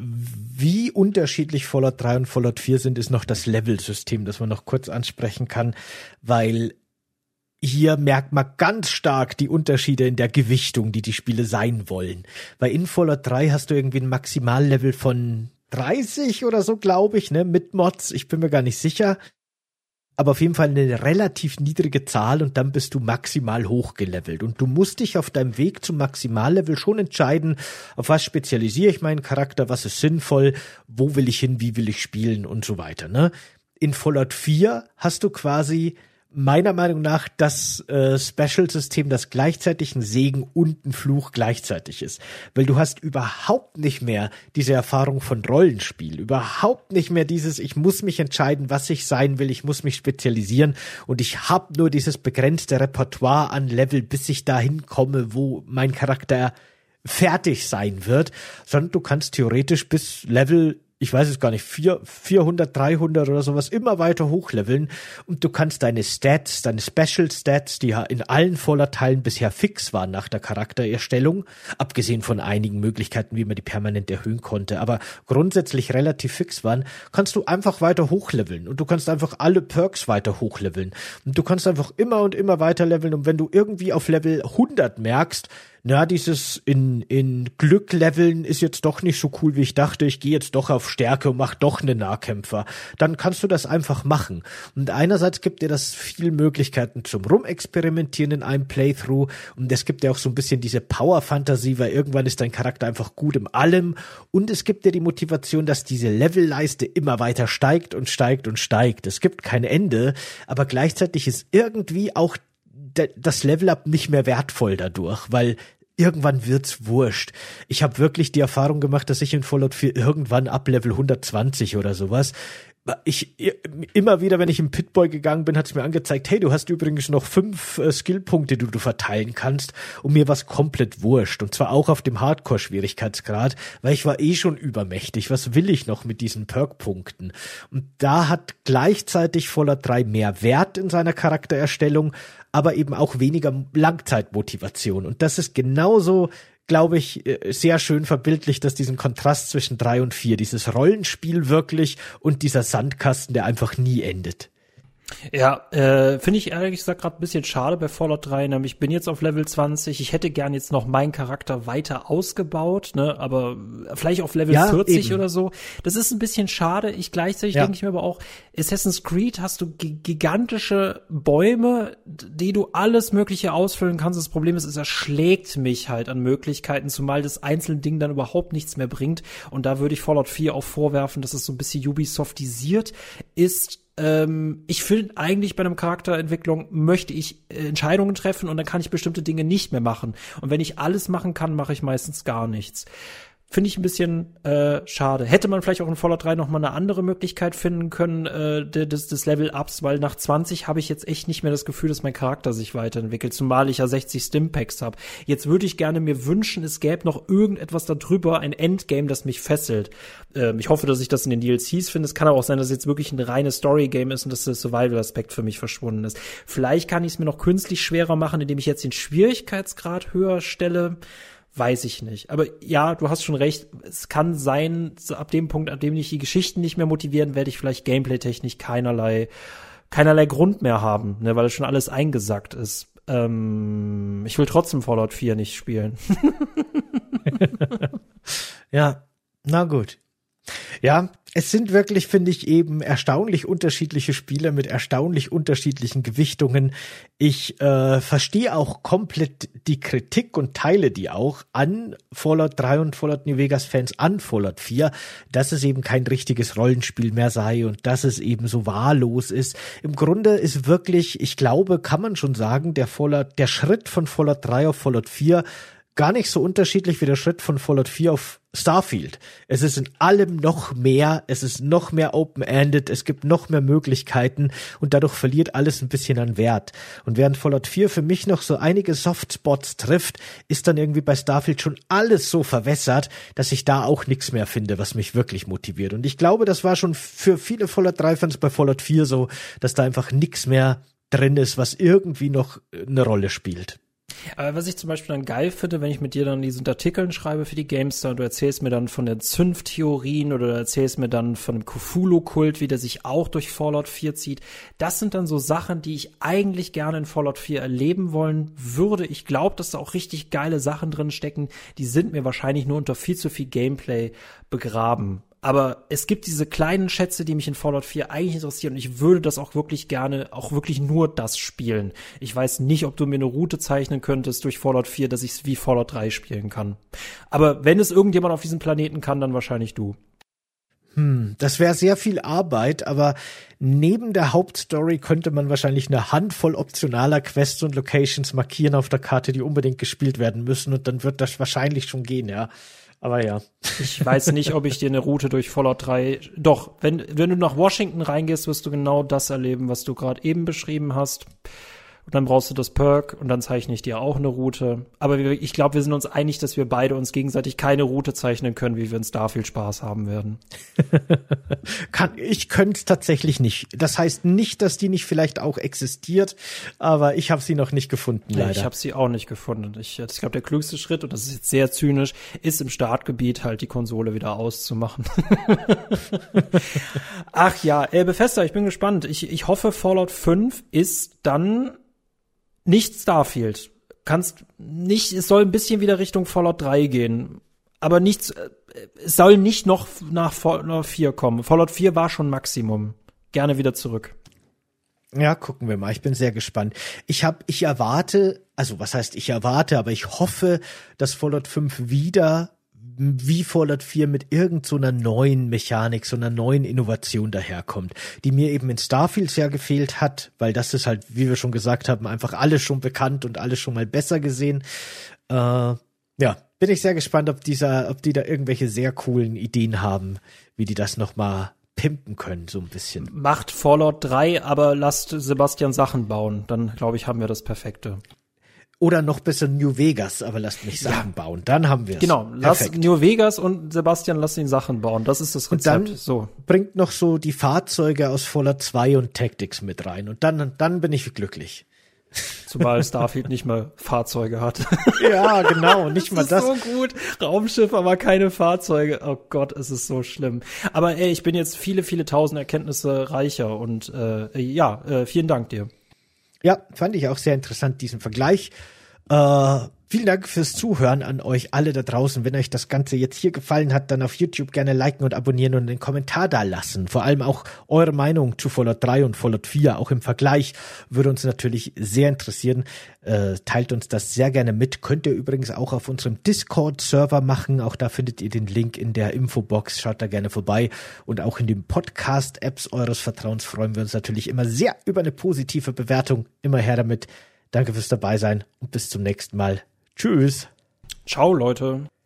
wie unterschiedlich Fallout drei und Fallout vier sind, ist noch das Level-System, das man noch kurz ansprechen kann, weil hier merkt man ganz stark die Unterschiede in der Gewichtung, die die Spiele sein wollen. Weil in Fallout drei hast du irgendwie ein Maximallevel von dreißig oder so, glaube ich, ne, mit Mods, ich bin mir gar nicht sicher. Aber auf jeden Fall eine relativ niedrige Zahl und dann bist du maximal hochgelevelt. Und du musst dich auf deinem Weg zum Maximallevel schon entscheiden, auf was spezialisiere ich meinen Charakter, was ist sinnvoll, wo will ich hin, wie will ich spielen und so weiter, ne? In Fallout vier hast du quasi meiner Meinung nach das äh, Special-System, das gleichzeitig ein Segen und ein Fluch gleichzeitig ist. Weil du hast überhaupt nicht mehr diese Erfahrung von Rollenspiel, überhaupt nicht mehr dieses, ich muss mich entscheiden, was ich sein will, ich muss mich spezialisieren und ich habe nur dieses begrenzte Repertoire an Level, bis ich dahin komme, wo mein Charakter fertig sein wird, sondern du kannst theoretisch bis Level, ich weiß es gar nicht, vierhundert, dreihundert oder sowas immer weiter hochleveln und du kannst deine Stats, deine Special Stats, die ja in allen Fallout-Teilen bisher fix waren nach der Charaktererstellung, abgesehen von einigen Möglichkeiten, wie man die permanent erhöhen konnte, aber grundsätzlich relativ fix waren, kannst du einfach weiter hochleveln und du kannst einfach alle Perks weiter hochleveln und du kannst einfach immer und immer weiter leveln und wenn du irgendwie auf Level hundert merkst, na, dieses in in Glück leveln ist jetzt doch nicht so cool, wie ich dachte. Ich gehe jetzt doch auf Stärke und mach doch einen Nahkämpfer. Dann kannst du das einfach machen. Und einerseits gibt dir das viel Möglichkeiten zum Rumexperimentieren in einem Playthrough. Und es gibt dir auch so ein bisschen diese Power-Fantasie, weil irgendwann ist dein Charakter einfach gut im Allem. Und es gibt dir die Motivation, dass diese Levelleiste immer weiter steigt und steigt und steigt. Es gibt kein Ende, aber gleichzeitig ist irgendwie auch das Level-Up nicht mehr wertvoll dadurch, weil irgendwann wird's wurscht. Ich habe wirklich die Erfahrung gemacht, dass ich in Fallout vier irgendwann ab Level hundertzwanzig oder sowas, ich immer wieder, wenn ich im Pit-Boy gegangen bin, hat's mir angezeigt, hey, du hast übrigens noch fünf äh, Skillpunkte, die du verteilen kannst, und mir war's komplett wurscht. Und zwar auch auf dem Hardcore-Schwierigkeitsgrad, weil ich war eh schon übermächtig. Was will ich noch mit diesen Perk-Punkten? Und da hat gleichzeitig Fallout drei mehr Wert in seiner Charaktererstellung, aber eben auch weniger Langzeitmotivation. Und das ist genauso, glaube ich, sehr schön verbildlicht, dass diesen Kontrast zwischen drei und vier, dieses Rollenspiel wirklich und dieser Sandkasten, der einfach nie endet. Ja, äh, finde ich ehrlich gesagt gerade ein bisschen schade bei Fallout drei. Nämlich, ich bin jetzt auf Level zwanzig. Ich hätte gern jetzt noch meinen Charakter weiter ausgebaut, ne, aber vielleicht auf Level ja, vierzig eben. oder so. Das ist ein bisschen schade. Ich gleichzeitig Ja. denke ich mir aber auch, Assassin's Creed hast du g- gigantische Bäume, die du alles Mögliche ausfüllen kannst. Das Problem ist, es erschlägt mich halt an Möglichkeiten, zumal das einzelne Ding dann überhaupt nichts mehr bringt. Und da würde ich Fallout vier auch vorwerfen, dass es so ein bisschen Ubisoftisiert ist. Ähm, ich finde eigentlich bei einer Charakterentwicklung möchte ich äh, Entscheidungen treffen und dann kann ich bestimmte Dinge nicht mehr machen. Und wenn ich alles machen kann, mache ich meistens gar nichts. Finde ich ein bisschen äh, schade. Hätte man vielleicht auch in Fallout drei noch mal eine andere Möglichkeit finden können äh, des, des Level-Ups, weil nach zwanzig habe ich jetzt echt nicht mehr das Gefühl, dass mein Charakter sich weiterentwickelt, zumal ich ja sechzig Stimpacks habe. Jetzt würde ich gerne mir wünschen, es gäbe noch irgendetwas darüber, ein Endgame, das mich fesselt. Ähm, ich hoffe, dass ich das in den D L Cs finde. Es kann aber auch sein, dass es jetzt wirklich ein reines Story-Game ist und dass der Survival-Aspekt für mich verschwunden ist. Vielleicht kann ich es mir noch künstlich schwerer machen, indem ich jetzt den Schwierigkeitsgrad höher stelle. Weiß ich nicht. Aber ja, du hast schon recht. Es kann sein, so ab dem Punkt, ab dem ich die Geschichten nicht mehr motivieren, werde ich vielleicht gameplay-technisch keinerlei, keinerlei Grund mehr haben, ne, weil schon alles eingesackt ist. Ähm, ich will trotzdem Fallout vier nicht spielen. Ja, na gut. Ja, es sind wirklich, finde ich, eben erstaunlich unterschiedliche Spiele mit erstaunlich unterschiedlichen Gewichtungen. Ich äh, verstehe auch komplett die Kritik und teile die auch an Fallout drei und Fallout New Vegas Fans an Fallout vier, dass es eben kein richtiges Rollenspiel mehr sei und dass es eben so wahllos ist. Im Grunde ist wirklich, ich glaube, kann man schon sagen, der Fallout, der Schritt von Fallout drei auf Fallout vier gar nicht so unterschiedlich wie der Schritt von Fallout vier auf Starfield. Es ist in allem noch mehr, es ist noch mehr open-ended, es gibt noch mehr Möglichkeiten und dadurch verliert alles ein bisschen an Wert. Und während Fallout vier für mich noch so einige Softspots trifft, ist dann irgendwie bei Starfield schon alles so verwässert, dass ich da auch nichts mehr finde, was mich wirklich motiviert. Und ich glaube, das war schon für viele Fallout drei Fans bei Fallout vier so, dass da einfach nichts mehr drin ist, was irgendwie noch eine Rolle spielt. Aber was ich zum Beispiel dann geil finde, wenn ich mit dir dann diesen Artikeln schreibe für die GameStar, du erzählst mir dann von den Zünftheorien oder du erzählst mir dann von dem Cthulhu-Kult, wie der sich auch durch Fallout vier zieht. Das sind dann so Sachen, die ich eigentlich gerne in Fallout vier erleben wollen würde. Ich glaube, dass da auch richtig geile Sachen drin stecken. Die sind mir wahrscheinlich nur unter viel zu viel Gameplay begraben. Aber es gibt diese kleinen Schätze, die mich in Fallout vier eigentlich interessieren und ich würde das auch wirklich gerne, auch wirklich nur das spielen. Ich weiß nicht, ob du mir eine Route zeichnen könntest durch Fallout vier, dass ich es wie Fallout drei spielen kann. Aber wenn es irgendjemand auf diesem Planeten kann, dann wahrscheinlich du. Hm, das wäre sehr viel Arbeit, aber neben der Hauptstory könnte man wahrscheinlich eine Handvoll optionaler Quests und Locations markieren auf der Karte, die unbedingt gespielt werden müssen und dann wird das wahrscheinlich schon gehen, ja. Aber ja. Ich weiß nicht, ob ich dir eine Route durch Fallout drei, doch, wenn, wenn du nach Washington reingehst, wirst du genau das erleben, was du gerade eben beschrieben hast. Und dann brauchst du das Perk und dann zeichne ich dir auch eine Route. Aber wir, ich glaube, wir sind uns einig, dass wir beide uns gegenseitig keine Route zeichnen können, wie wir in Starfield Spaß haben werden. Kann, ich könnte es tatsächlich nicht. Das heißt nicht, dass die nicht vielleicht auch existiert, aber ich habe sie noch nicht gefunden, leider. Ich habe sie auch nicht gefunden. Ich, ich glaube, der klügste Schritt, und das ist jetzt sehr zynisch, ist im Startgebiet halt die Konsole wieder auszumachen. Ach ja, äh, Bethesda, ich bin gespannt. Ich, ich hoffe, Fallout fünf ist dann nicht Starfield. Kannst nicht, es soll ein bisschen wieder Richtung Fallout drei gehen. Aber nichts, es soll nicht noch nach Fallout vier kommen. Fallout vier war schon Maximum. Gerne wieder zurück. Ja, gucken wir mal. Ich bin sehr gespannt. Ich hab, ich erwarte, also was heißt ich erwarte, aber ich hoffe, dass Fallout fünf wieder wie Fallout vier mit irgend so einer neuen Mechanik, so einer neuen Innovation daherkommt, die mir eben in Starfield sehr gefehlt hat, weil das ist halt, wie wir schon gesagt haben, einfach alles schon bekannt und alles schon mal besser gesehen. Äh, ja, bin ich sehr gespannt, ob dieser, ob die da irgendwelche sehr coolen Ideen haben, wie die das noch mal pimpen können, so ein bisschen. Macht Fallout drei, aber lasst Sebastian Sachen bauen. Dann, glaube ich, haben wir das Perfekte. Oder noch besser New Vegas, aber lasst mich Sachen ja. bauen. Dann haben wir es. Genau, lass New Vegas und Sebastian, lass ihn Sachen bauen. Das ist das Rezept. Und dann so. Bringt noch so die Fahrzeuge aus Fallout zwei und Tactics mit rein. Und dann, dann bin ich glücklich. Zumal Starfield nicht mal Fahrzeuge hat. Ja, genau, nicht mal das. Das ist so gut. Raumschiff, aber keine Fahrzeuge. Oh Gott, es ist so schlimm. Aber ey, ich bin jetzt viele, viele tausend Erkenntnisse reicher und äh, ja, äh, vielen Dank dir. Ja, fand ich auch sehr interessant, diesen Vergleich. Äh, vielen Dank fürs Zuhören an euch alle da draußen. Wenn euch das Ganze jetzt hier gefallen hat, dann auf YouTube gerne liken und abonnieren und einen Kommentar da lassen. Vor allem auch eure Meinung zu Fallout drei und Fallout vier, auch im Vergleich, würde uns natürlich sehr interessieren. Äh, teilt uns das sehr gerne mit. Könnt ihr übrigens auch auf unserem Discord-Server machen. Auch da findet ihr den Link in der Infobox. Schaut da gerne vorbei. Und auch in den Podcast-Apps eures Vertrauens freuen wir uns natürlich immer sehr über eine positive Bewertung. Immer her damit. Danke fürs Dabeisein und bis zum nächsten Mal. Tschüss. Ciao, Leute.